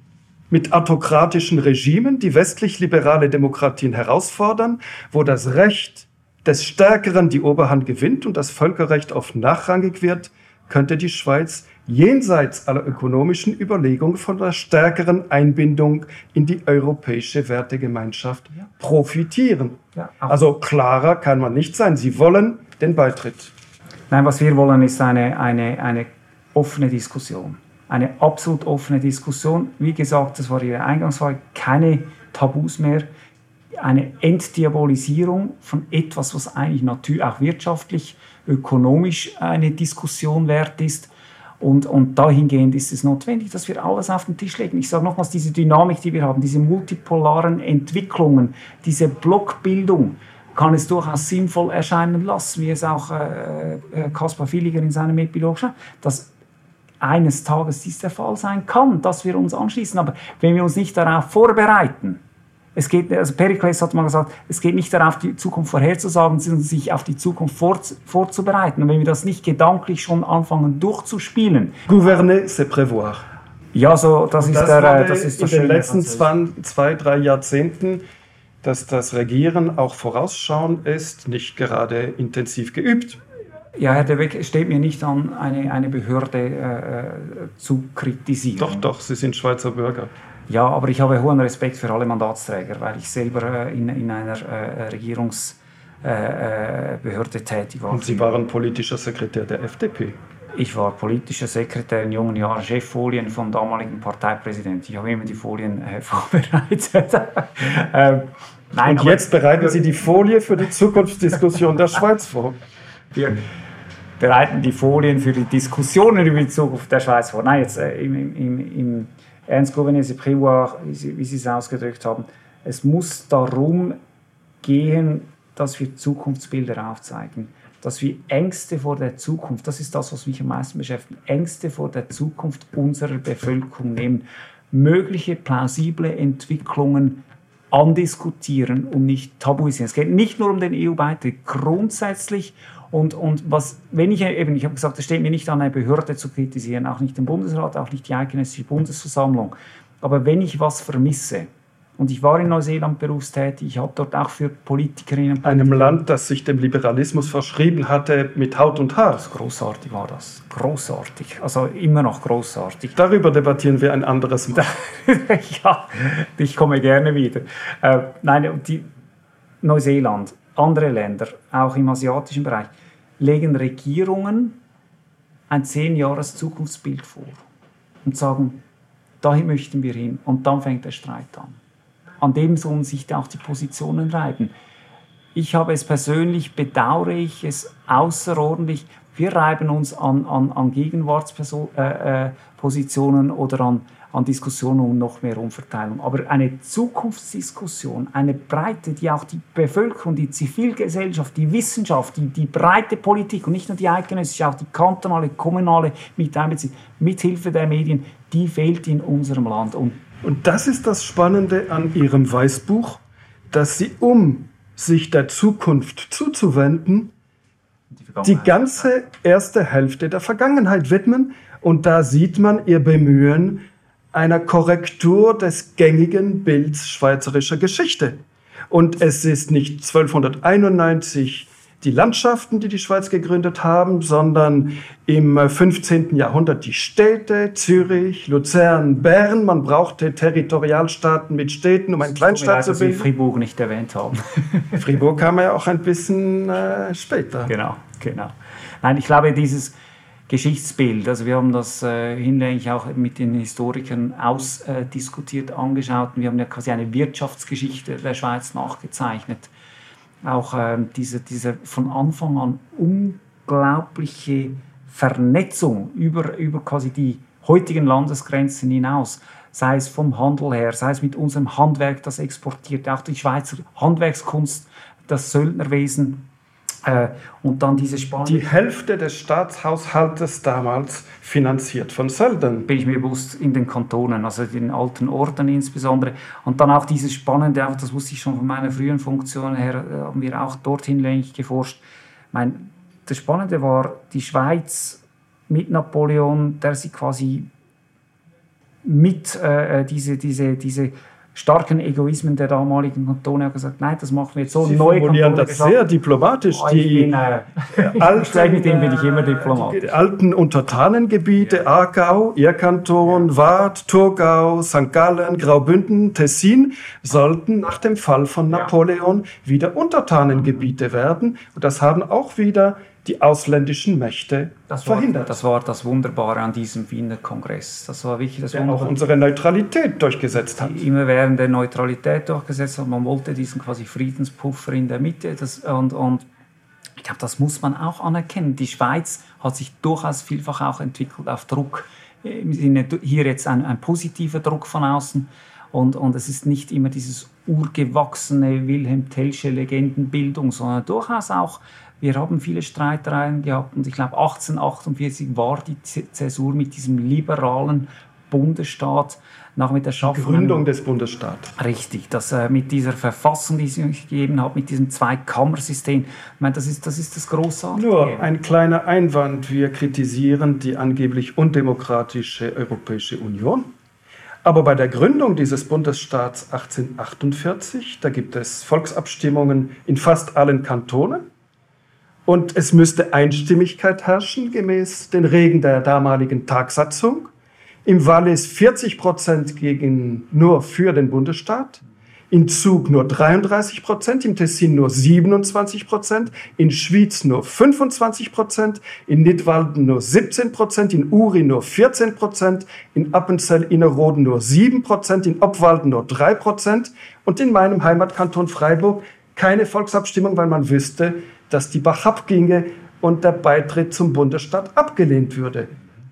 mit autokratischen Regimen, die westlich-liberale Demokratien herausfordern, wo das Recht des Stärkeren die Oberhand gewinnt und das Völkerrecht oft nachrangig wird, könnte die Schweiz jenseits aller ökonomischen Überlegungen von der stärkeren Einbindung in die europäische Wertegemeinschaft profitieren. Ja, also klarer kann man nicht sein. Sie wollen den Beitritt. Nein, was wir wollen, ist eine offene Diskussion. Eine absolut offene Diskussion. Wie gesagt, das war Ihre Eingangsfrage, keine Tabus mehr. Eine Entdiabolisierung von etwas, was eigentlich natürlich auch wirtschaftlich, ökonomisch eine Diskussion wert ist. Und dahingehend ist es notwendig, dass wir alles auf den Tisch legen. Ich sage nochmals, diese Dynamik, die wir haben, diese multipolaren Entwicklungen, diese Blockbildung, kann es durchaus sinnvoll erscheinen lassen, wie es auch Kaspar Villiger in seinem Epilog schreibt, dass eines Tages dies der Fall sein kann, dass wir uns anschließen. Aber wenn wir uns nicht darauf vorbereiten, also Perikles hat mal gesagt, es geht nicht darauf, die Zukunft vorherzusagen, sondern sich auf die Zukunft vorzubereiten. Und wenn wir das nicht gedanklich schon anfangen durchzuspielen. Gouverner, c'est prévoir. Ja, so, das ist in den letzten 2-3 Jahrzehnten, dass das Regieren auch vorausschauen ist, nicht gerade intensiv geübt. Ja, Herr De Weg, es steht mir nicht an, eine Behörde zu kritisieren. Doch, Sie sind Schweizer Bürger. Ja, aber ich habe hohen Respekt für alle Mandatsträger, weil ich selber in einer Regierungsbehörde tätig war. Und Sie waren politischer Sekretär der FDP. Ich war politischer Sekretär in jungen Jahren, Cheffolien vom damaligen Parteipräsidenten. Ich habe immer die Folien vorbereitet. Nein, und jetzt bereiten Sie die Folie für die Zukunftsdiskussion der Schweiz vor. Wir bereiten die Folien für die Diskussionen über die Zukunft der Schweiz vor. Nein, jetzt im Ernst Gouverner, c'est prévoir, wie Sie es ausgedrückt haben. Es muss darum gehen, dass wir Zukunftsbilder aufzeigen. Dass wir Ängste vor der Zukunft, das ist das, was mich am meisten beschäftigt, Ängste vor der Zukunft unserer Bevölkerung nehmen, mögliche plausible Entwicklungen andiskutieren und nicht tabuisieren. Es geht nicht nur um den EU-Beitritt, grundsätzlich und ich habe gesagt, es steht mir nicht an, eine Behörde zu kritisieren, auch nicht den Bundesrat, auch nicht die eidgenössische Bundesversammlung, aber wenn ich was vermisse, und ich war in Neuseeland berufstätig, ich habe dort auch für Politikerinnen... Einem Land, das sich dem Liberalismus verschrieben hatte, mit Haut und Haar. Großartig war das. Großartig. Also immer noch großartig. Darüber debattieren wir ein anderes Mal. Ja, ich komme gerne wieder. Neuseeland, andere Länder, auch im asiatischen Bereich, legen Regierungen ein 10-Jahres-Zukunftsbild vor und sagen, dahin möchten wir hin. Und dann fängt der Streit an. An dem sollen sich auch die Positionen reiben. Ich habe es persönlich, bedauere ich es außerordentlich. Wir reiben uns an Gegenwartspositionen oder an Diskussionen um noch mehr Umverteilung. Aber eine Zukunftsdiskussion, eine breite, die auch die Bevölkerung, die Zivilgesellschaft, die Wissenschaft, die breite Politik und nicht nur die eidgenössische, auch die kantonale, kommunale mit einbezieht, mithilfe der Medien, die fehlt in unserem Land. Und das ist das Spannende an Ihrem Weißbuch, dass Sie, um sich der Zukunft zuzuwenden, die ganze erste Hälfte der Vergangenheit widmen. Und da sieht man Ihr Bemühen einer Korrektur des gängigen Bilds schweizerischer Geschichte. Und es ist nicht 1291 die Landschaften, die die Schweiz gegründet haben, sondern im 15. Jahrhundert die Städte, Zürich, Luzern, Bern. Man brauchte Territorialstaaten mit Städten, um einen Kleinstaat zu bilden. Dass Sie Fribourg nicht erwähnt haben. Fribourg kam ja auch ein bisschen später. Genau. Nein, ich glaube, dieses Geschichtsbild, also wir haben das hinlänglich auch mit den Historikern ausdiskutiert, angeschaut. Und wir haben ja quasi eine Wirtschaftsgeschichte der Schweiz nachgezeichnet. Auch diese von Anfang an unglaubliche Vernetzung über quasi die heutigen Landesgrenzen hinaus, sei es vom Handel her, sei es mit unserem Handwerk, das exportiert, auch die Schweizer Handwerkskunst, das Söldnerwesen. Und dann diese spannende... Die Hälfte des Staatshaushaltes damals finanziert von Söldnern. Bin ich mir bewusst, in den Kantonen, also den alten Orten insbesondere. Und dann auch dieses Spannende, auch das wusste ich schon von meiner frühen Funktion her, haben wir auch dorthin länglich geforscht. Das Spannende war, die Schweiz mit Napoleon, der sie quasi mit diese starken Egoismen der damaligen Kantone hat gesagt, nein, das machen wir jetzt so. Sie formulieren das sehr diplomatisch. Mit dem bin ich immer diplomatisch. Die alten Untertanengebiete, Aargau, Ihr Kanton, Waadt, Thurgau, St. Gallen, Graubünden, Tessin, sollten nach dem Fall von Napoleon wieder Untertanengebiete werden. Und das haben auch wieder die ausländischen Mächte verhindert. Das war das Wunderbare an diesem Wiener Kongress. Das war wirklich das Wunderbare. Auch unsere Neutralität durchgesetzt hat. Immerwährend der Neutralität durchgesetzt hat. Man wollte diesen quasi Friedenspuffer in der Mitte. Und ich glaube, das muss man auch anerkennen. Die Schweiz hat sich durchaus vielfach auch entwickelt auf Druck. Im Sinne hier jetzt ein positiver Druck von außen. Und es ist nicht immer dieses urgewachsene Wilhelm Tellsche Legendenbildung, sondern durchaus auch Wir haben viele Streitereien gehabt und ich glaube 1848 war die Zäsur mit diesem liberalen Bundesstaat, nach mit der Gründung des Bundesstaates. Richtig, dass mit dieser Verfassung, die es gegeben hat, mit diesem Zweikammersystem, ich meine, das ist das Großartige. Nur ein kleiner Einwand, wir kritisieren die angeblich undemokratische Europäische Union. Aber bei der Gründung dieses Bundesstaats 1848, da gibt es Volksabstimmungen in fast allen Kantonen. Und es müsste Einstimmigkeit herrschen, gemäß den Regeln der damaligen Tagsatzung. Im Wallis 40% nur für den Bundesstaat, in Zug nur 33%, im Tessin nur 27%, in Schwyz nur 25%, in Nidwalden nur 17%, in Uri nur 14%, in Appenzell-Innerrhoden nur 7%, in Obwalden nur 3% und in meinem Heimatkanton Freiburg keine Volksabstimmung, weil man wüsste, dass die Bach abginge und der Beitritt zum Bundesstaat abgelehnt würde.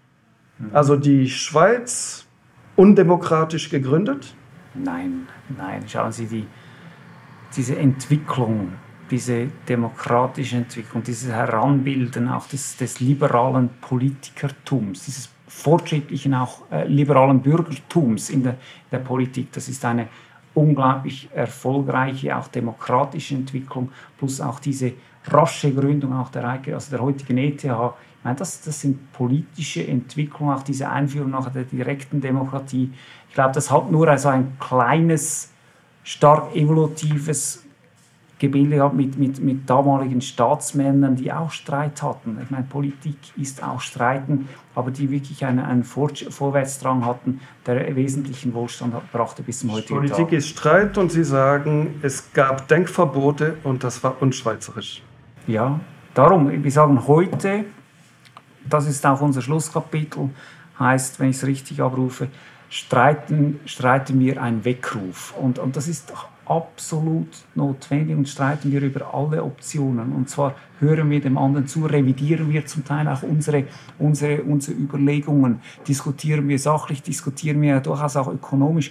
Also die Schweiz undemokratisch gegründet? Nein. Schauen Sie, diese Entwicklung, diese demokratische Entwicklung, dieses Heranbilden auch des liberalen Politikertums, dieses fortschrittlichen, auch liberalen Bürgertums in der Politik, das ist eine unglaublich erfolgreiche, auch demokratische Entwicklung, plus auch diese rasche Gründung auch der heutigen ETH. Ich meine, das sind politische Entwicklungen, auch diese Einführung nach der direkten Demokratie. Ich glaube, das hat nur also ein kleines, stark evolutives Gebilde gehabt mit damaligen Staatsmännern, die auch Streit hatten. Ich meine, Politik ist auch Streiten, aber die wirklich einen Vorwärtsdrang hatten, der wesentlichen Wohlstand brachte bis zum heutigen Tag. Politik ist Streit und Sie sagen, es gab Denkverbote und das war unschweizerisch. Ja, darum, wir sagen heute, das ist auch unser Schlusskapitel, heißt, wenn ich es richtig abrufe, streiten wir einen Weckruf. Und das ist absolut notwendig und streiten wir über alle Optionen. Und zwar hören wir dem anderen zu, revidieren wir zum Teil auch unsere Überlegungen, diskutieren wir sachlich, diskutieren wir durchaus auch ökonomisch.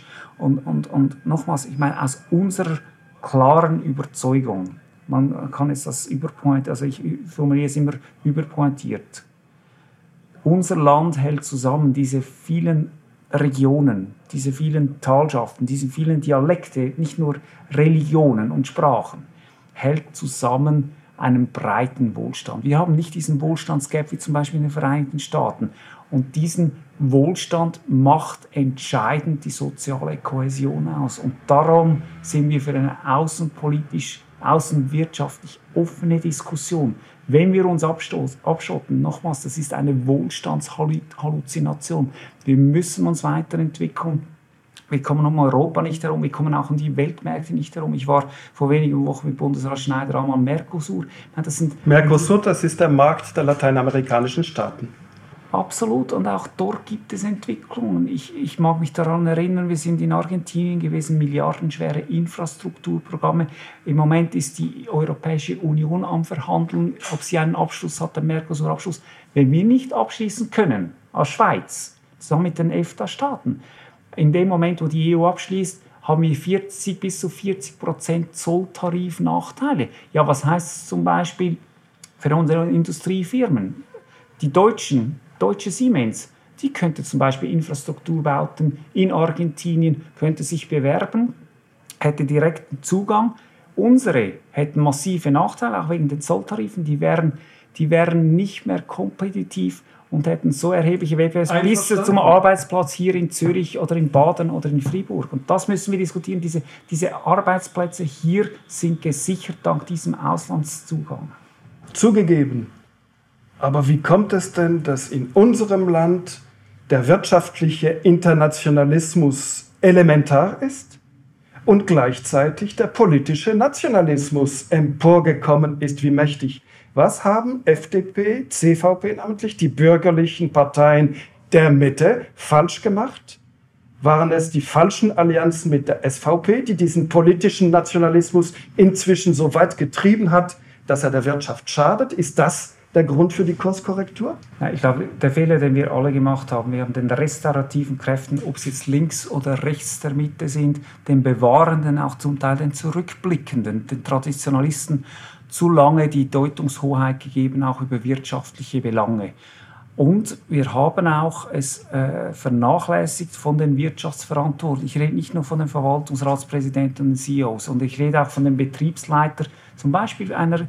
Und nochmals, ich meine, aus unserer klaren Überzeugung, man kann es das überpointieren, also ich formuliere es immer überpointiert. Unser Land hält zusammen, diese vielen Regionen, diese vielen Talschaften, diese vielen Dialekte, nicht nur Religionen und Sprachen, hält zusammen einen breiten Wohlstand. Wir haben nicht diesen Wohlstandsgap wie zum Beispiel in den Vereinigten Staaten. Und diesen Wohlstand macht entscheidend die soziale Kohäsion aus. Und darum sind wir für eine außenwirtschaftlich offene Diskussion. Wenn wir uns abschotten, nochmals, das ist eine Wohlstandshalluzination. Wir müssen uns weiterentwickeln. Wir kommen um Europa nicht herum, wir kommen auch um die Weltmärkte nicht herum. Ich war vor wenigen Wochen mit Bundesrat Schneider am Mercosur. Mercosur, das ist der Markt der lateinamerikanischen Staaten. Absolut, und auch dort gibt es Entwicklungen. Ich mag mich daran erinnern, wir sind in Argentinien gewesen, milliardenschwere Infrastrukturprogramme. Im Moment ist die Europäische Union am Verhandeln, ob sie einen Abschluss hat, den Mercosur-Abschluss. Wenn wir nicht abschließen können, als Schweiz, zusammen mit den EFTA-Staaten, in dem Moment, wo die EU abschließt, haben wir 40 bis zu 40% Zolltarifnachteile. Ja, was heißt es zum Beispiel für unsere Industriefirmen? Die deutsche Siemens, die könnte zum Beispiel Infrastrukturbauten in Argentinien, könnte sich bewerben, hätte direkten Zugang. Unsere hätten massive Nachteile, auch wegen den Zolltarifen. Die wären nicht mehr kompetitiv und hätten so erhebliche Wettbewerbs bis zum Arbeitsplatz hier in Zürich oder in Baden oder in Fribourg. Und das müssen wir diskutieren. Diese Arbeitsplätze hier sind gesichert dank diesem Auslandszugang. Zugegeben. Aber wie kommt es denn, dass in unserem Land der wirtschaftliche Internationalismus elementar ist und gleichzeitig der politische Nationalismus emporgekommen ist? Wie mächtig? Was haben FDP, CVP namentlich, die bürgerlichen Parteien der Mitte falsch gemacht? Waren es die falschen Allianzen mit der SVP, die diesen politischen Nationalismus inzwischen so weit getrieben hat, dass er der Wirtschaft schadet? Ist das der Grund für die Kurskorrektur? Ja, ich glaube, der Fehler, den wir alle gemacht haben, wir haben den restaurativen Kräften, ob sie jetzt links oder rechts der Mitte sind, den Bewahrenden, auch zum Teil den Zurückblickenden, den Traditionalisten, zu lange die Deutungshoheit gegeben, auch über wirtschaftliche Belange. Und wir haben auch es vernachlässigt von den Wirtschaftsverantwortlichen. Ich rede nicht nur von den Verwaltungsratspräsidenten und den CEOs, sondern ich rede auch von den Betriebsleitern, zum Beispiel einer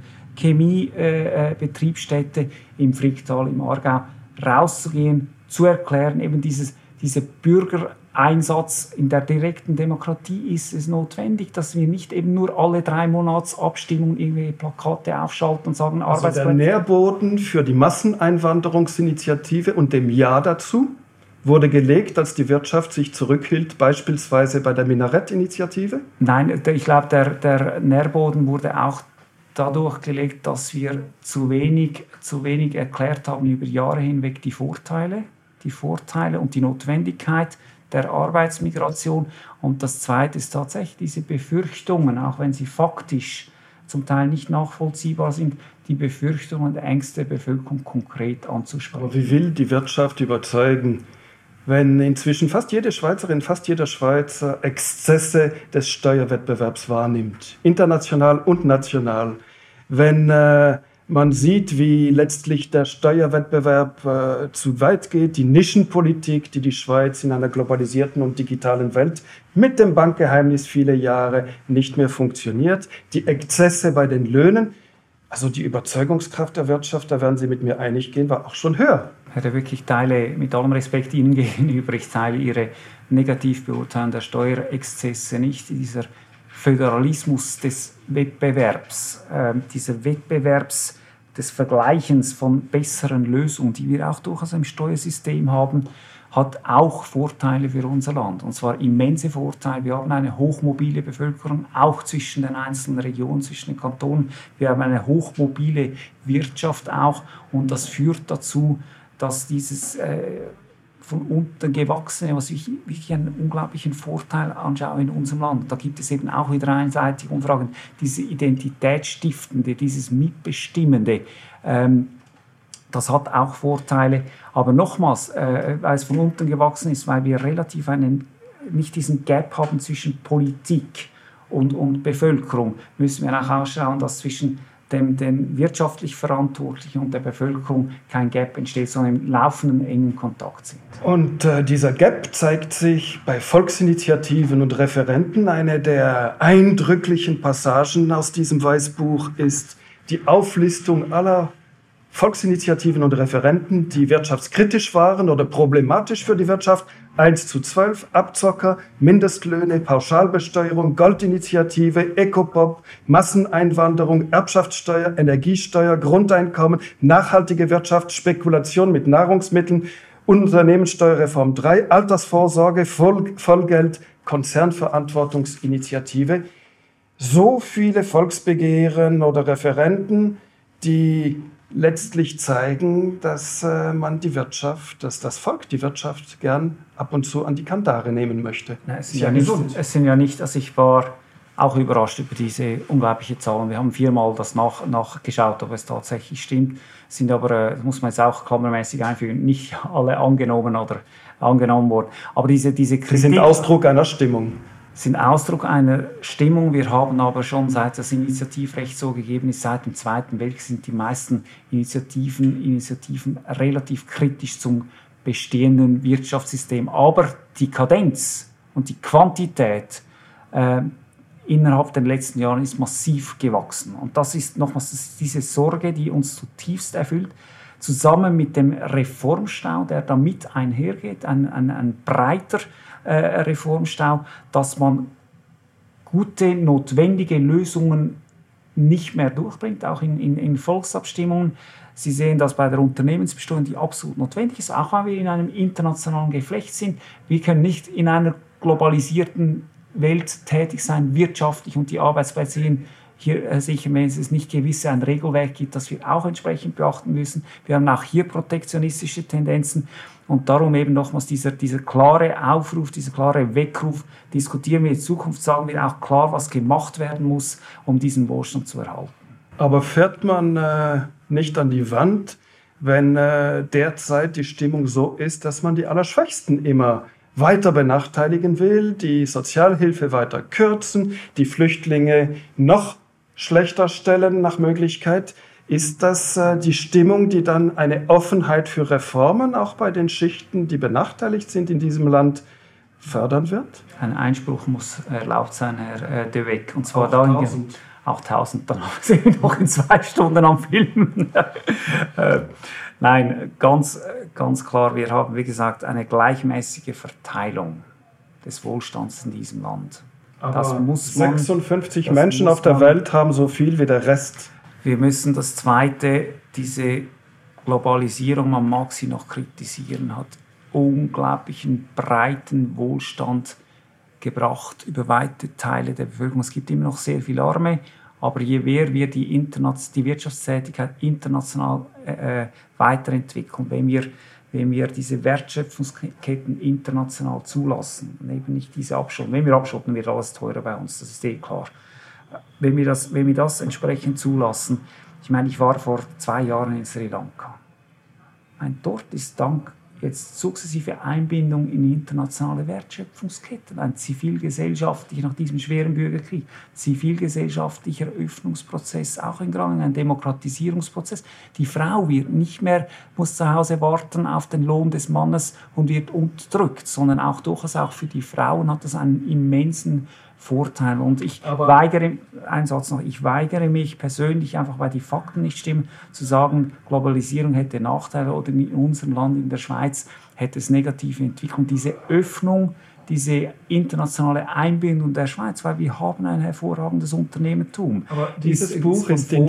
Chemiebetriebsstätte im Fricktal im Aargau, rauszugehen, zu erklären, eben dieser Bürgereinsatz in der direkten Demokratie ist es notwendig, dass wir nicht eben nur alle 3 Monatsabstimmungen irgendwelche Plakate aufschalten und sagen, Also der Nährboden für die Masseneinwanderungsinitiative und dem Ja dazu wurde gelegt, als die Wirtschaft sich zurückhielt, beispielsweise bei der Minarett-Initiative? Nein, ich glaube, der Nährboden wurde auch dadurch gelegt, dass wir zu wenig erklärt haben über Jahre hinweg die Vorteile und die Notwendigkeit der Arbeitsmigration. Und das Zweite ist tatsächlich diese Befürchtungen, auch wenn sie faktisch zum Teil nicht nachvollziehbar sind, die Befürchtungen und Ängste der Bevölkerung konkret anzusprechen. Aber wie will die Wirtschaft überzeugen, wenn inzwischen fast jede Schweizerin, fast jeder Schweizer Exzesse des Steuerwettbewerbs wahrnimmt, international und national, wenn man sieht, wie letztlich der Steuerwettbewerb zu weit geht, die Nischenpolitik, die die Schweiz in einer globalisierten und digitalen Welt mit dem Bankgeheimnis viele Jahre nicht mehr funktioniert, die Exzesse bei den Löhnen, also die Überzeugungskraft der Wirtschaft, da werden Sie mit mir einig gehen, war auch schon höher. Ich teile mit allem Respekt Ihnen gegenüber, ich teile Ihre Negativbeurteilung der Steuerexzesse nicht. Dieser Föderalismus des Wettbewerbs, dieser Wettbewerbs des Vergleichens von besseren Lösungen, die wir auch durchaus im Steuersystem haben, hat auch Vorteile für unser Land. Und zwar immense Vorteile. Wir haben eine hochmobile Bevölkerung, auch zwischen den einzelnen Regionen, zwischen den Kantonen. Wir haben eine hochmobile Wirtschaft auch. Und das führt dazu, dass dieses von unten gewachsene, was ich wirklich einen unglaublichen Vorteil anschaue in unserem Land. Da gibt es eben auch wieder einseitige Umfragen. Diese Identitätsstiftende, dieses Mitbestimmende, das hat auch Vorteile. Aber nochmals, weil es von unten gewachsen ist, weil wir relativ nicht diesen Gap haben zwischen Politik und Bevölkerung, müssen wir auch ausschauen, dass zwischen den wirtschaftlich Verantwortlichen und der Bevölkerung kein Gap entsteht, sondern im laufenden engen Kontakt sind. Und dieser Gap zeigt sich bei Volksinitiativen und Referenten. Eine der eindrücklichen Passagen aus diesem Weißbuch ist die Auflistung aller Volksinitiativen und Referenten, die wirtschaftskritisch waren oder problematisch für die Wirtschaft. 1:12, Abzocker, Mindestlöhne, Pauschalbesteuerung, Goldinitiative, Ecopop, Masseneinwanderung, Erbschaftssteuer, Energiesteuer, Grundeinkommen, nachhaltige Wirtschaft, Spekulation mit Nahrungsmitteln, Unternehmenssteuerreform 3, Altersvorsorge, Vollgeld, Konzernverantwortungsinitiative. So viele Volksbegehren oder Referenten, die letztlich zeigen, dass man die Wirtschaft, dass das Volk die Wirtschaft gern ab und zu an die Kandare nehmen möchte. Nein, es sind ja nicht, also ich war auch überrascht über diese unglaubliche Zahl. Wir haben 4-mal das nachgeschaut, ob es tatsächlich stimmt. Sind aber, das muss man jetzt auch klammermäßig einfügen, nicht alle angenommen worden. Aber diese Kritik... Sie sind Ausdruck einer Stimmung. Sind Ausdruck einer Stimmung. Wir haben aber schon, seit das Initiativrecht so gegeben ist, seit dem Zweiten Weltkrieg sind die meisten Initiativen relativ kritisch zum bestehenden Wirtschaftssystem. Aber die Kadenz und die Quantität innerhalb der letzten Jahre ist massiv gewachsen. Und das ist nochmals diese Sorge, die uns zutiefst erfüllt, zusammen mit dem Reformstau, der damit einhergeht, ein breiter Reformstau, dass man gute, notwendige Lösungen nicht mehr durchbringt, auch in Volksabstimmungen. Sie sehen das bei der Unternehmensbesteuerung, die absolut notwendig ist, auch weil wir in einem internationalen Geflecht sind. Wir können nicht in einer globalisierten Welt tätig sein, wirtschaftlich, und die Arbeitsplätze hier sicher, wenn es nicht gewisse ein Regelwerk gibt, das wir auch entsprechend beachten müssen. Wir haben auch hier protektionistische Tendenzen. Und darum eben nochmals dieser klare Aufruf, dieser klare Weckruf, diskutieren wir in Zukunft, sagen wir auch klar, was gemacht werden muss, um diesen Wohlstand zu erhalten. Aber fährt man nicht an die Wand, wenn derzeit die Stimmung so ist, dass man die Allerschwächsten immer weiter benachteiligen will, die Sozialhilfe weiter kürzen, die Flüchtlinge noch schlechter stellen nach Möglichkeit? Ist das die Stimmung, die dann eine Offenheit für Reformen auch bei den Schichten, die benachteiligt sind in diesem Land, fördern wird? Ein Einspruch muss erlaubt sein, Herr De Weck. Und zwar auch 1000. Auch 1000, dann sind wir noch in 2 Stunden am Filmen. Nein, ganz klar, wir haben, wie gesagt, eine gleichmäßige Verteilung des Wohlstands in diesem Land. Aber das muss 56 Menschen auf der Welt haben so viel wie der Rest. Wir müssen das Zweite, diese Globalisierung, man mag sie noch kritisieren, hat unglaublichen breiten Wohlstand gebracht über weite Teile der Bevölkerung. Es gibt immer noch sehr viele Arme, aber je mehr wir die Wirtschaftstätigkeit international weiterentwickeln, wenn wir diese Wertschöpfungsketten international zulassen und eben nicht diese abschotten. Wenn wir abschotten, wird alles teurer bei uns, das ist klar. Wenn wir das entsprechend zulassen, ich meine, ich war vor 2 Jahren in Sri Lanka. Dort ist dank jetzt sukzessive Einbindung in internationale Wertschöpfungsketten, ein zivilgesellschaftlicher, nach diesem schweren Bürgerkrieg, zivilgesellschaftlicher Öffnungsprozess, auch in Gang, ein Demokratisierungsprozess. Die Frau wird nicht mehr, muss zu Hause warten auf den Lohn des Mannes und wird unterdrückt, sondern auch durchaus auch für die Frauen hat das einen immensen Vorteil. Und ich weigere mich persönlich, einfach weil die Fakten nicht stimmen, zu sagen, Globalisierung hätte Nachteile oder in unserem Land, in der Schweiz, hätte es negative Entwicklung. Diese Öffnung, diese internationale Einbindung der Schweiz, weil wir haben ein hervorragendes Unternehmertum. Aber dieses Buch ist in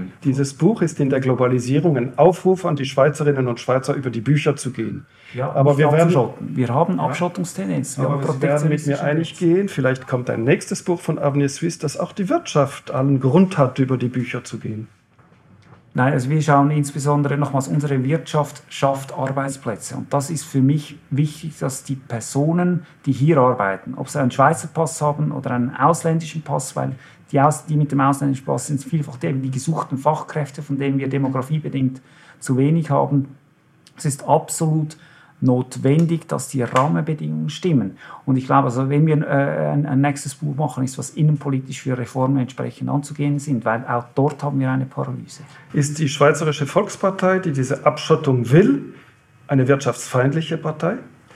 der Globalisierung ein Aufruf an die Schweizerinnen und Schweizer, über die Bücher zu gehen. Ja, aber wir haben Abschottungstendenzen. Aber Sie werden mit mir einig gehen, vielleicht kommt ein nächstes Buch von Avenir Suisse, das auch die Wirtschaft allen Grund hat, über die Bücher zu gehen. Nein, also wir schauen insbesondere nochmals, unsere Wirtschaft schafft Arbeitsplätze. Und das ist für mich wichtig, dass die Personen, die hier arbeiten, ob sie einen Schweizer Pass haben oder einen ausländischen Pass, weil die mit dem ausländischen Pass sind vielfach die gesuchten Fachkräfte, von denen wir demografiebedingt zu wenig haben. Es ist absolut notwendig, dass die Rahmenbedingungen stimmen. Und ich glaube, also wenn wir ein nächstes Buch machen, ist, was innenpolitisch für Reformen entsprechend anzugehen sind, weil auch dort haben wir eine Paralyse. Ist die Schweizerische Volkspartei, die diese Abschottung will, eine wirtschaftsfeindliche Partei?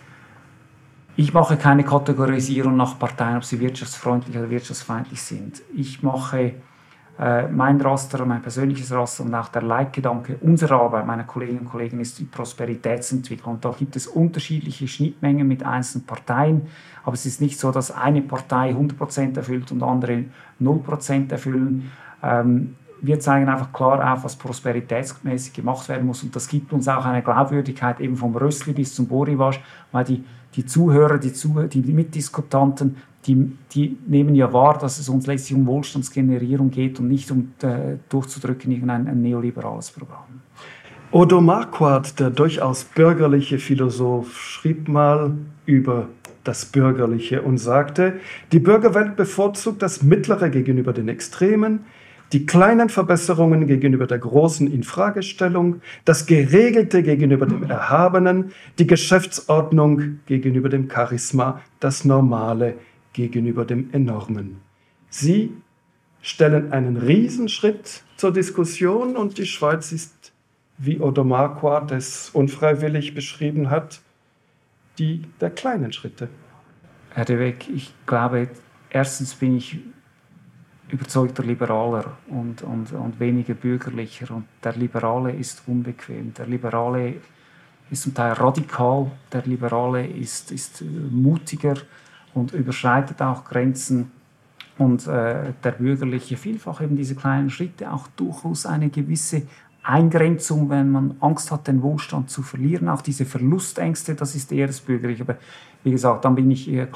Ich mache keine Kategorisierung nach Parteien, ob sie wirtschaftsfreundlich oder wirtschaftsfeindlich sind. Ich mache mein Raster, mein persönliches Raster und auch der Leitgedanke unserer Arbeit, meiner Kolleginnen und Kollegen, ist die Prosperitätsentwicklung. Und da gibt es unterschiedliche Schnittmengen mit einzelnen Parteien. Aber es ist nicht so, dass eine Partei 100% erfüllt und andere 0% erfüllen. Wir zeigen einfach klar auf, was prosperitätsmäßig gemacht werden muss. Und das gibt uns auch eine Glaubwürdigkeit, eben vom Rössli bis zum Boriwasch, weil die Zuhörer, die Mitdiskutanten, die nehmen ja wahr, dass es uns letztlich um Wohlstandsgenerierung geht und nicht um durchzudrücken irgendein neoliberales Programm. Odo Marquardt, der durchaus bürgerliche Philosoph, schrieb mal über das Bürgerliche und sagte, die Bürgerwelt bevorzugt das Mittlere gegenüber den Extremen, die kleinen Verbesserungen gegenüber der großen Infragestellung, das Geregelte gegenüber dem Erhabenen, die Geschäftsordnung gegenüber dem Charisma, das Normale gegenüber dem Enormen. Sie stellen einen Riesenschritt zur Diskussion und die Schweiz ist, wie Odo Marquardt es unfreiwillig beschrieben hat, die der kleinen Schritte. Herr De Weck, ich glaube, erstens bin ich überzeugter Liberaler und weniger bürgerlicher. Und der Liberale ist unbequem. Der Liberale ist zum Teil radikal. Der Liberale ist mutiger und überschreitet auch Grenzen. Und der Bürgerliche vielfach eben diese kleinen Schritte, auch durchaus eine gewisse Eingrenzung, wenn man Angst hat, den Wohlstand zu verlieren. Auch diese Verlustängste, das ist eher das Bürgerliche. Aber wie gesagt, dann bin ich ein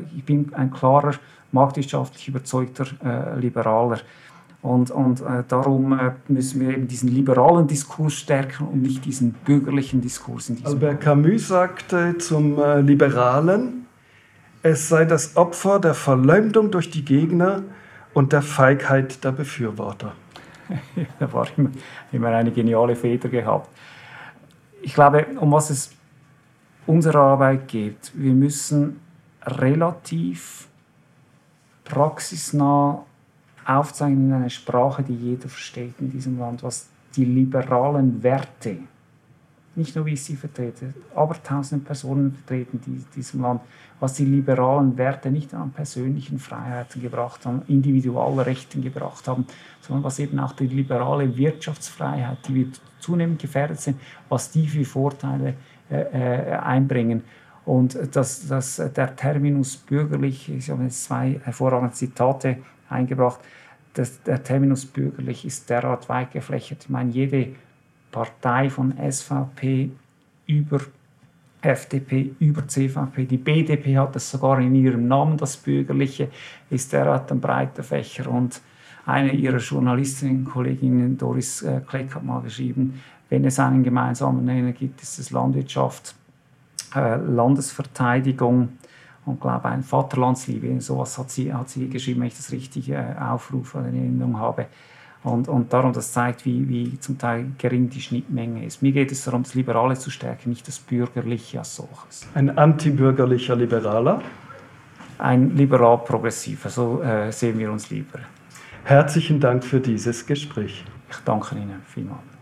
klarer, marktwirtschaftlich überzeugter Liberaler. Und darum müssen wir eben diesen liberalen Diskurs stärken und nicht diesen bürgerlichen Diskurs. Albert Camus sagte zum Liberalen, es sei das Opfer der Verleumdung durch die Gegner und der Feigheit der Befürworter. Da war immer eine geniale Feder gehabt. Ich glaube, um was es unserer Arbeit geht, wir müssen relativ praxisnah aufzeigen in einer Sprache, die jeder versteht in diesem Land, was die liberalen Werte, nicht nur wie ich sie vertrete, aber tausende Personen vertreten in diesem Land, was die liberalen Werte nicht an persönlichen Freiheiten gebracht haben, Individualrechten gebracht haben, sondern was eben auch die liberale Wirtschaftsfreiheit, die wir zunehmend gefährdet sind, was die für Vorteile einbringen. Und der Terminus bürgerlich, ich habe jetzt 2 hervorragende Zitate eingebracht, der Terminus bürgerlich ist derart weit gefächert. Ich meine, jede Partei von SVP über FDP, über CVP, die BDP hat es sogar in ihrem Namen, das Bürgerliche, ist derart ein breiter Fächer. Und eine ihrer Journalistinnen, Kolleginnen, Doris Kleck, hat mal geschrieben, wenn es einen gemeinsamen Nenner gibt, ist es Landwirtschaft, Landesverteidigung und, glaube ich, Vaterlandsliebe. Sowas hat sie geschrieben, wenn ich das richtig aufrufe oder in Erinnerung habe. Und darum, das zeigt, wie zum Teil gering die Schnittmenge ist. Mir geht es darum, das Liberale zu stärken, nicht das Bürgerliche als solches. Ein antibürgerlicher Liberaler? Ein liberal-progressiver, so sehen wir uns lieber. Herzlichen Dank für dieses Gespräch. Ich danke Ihnen vielmals.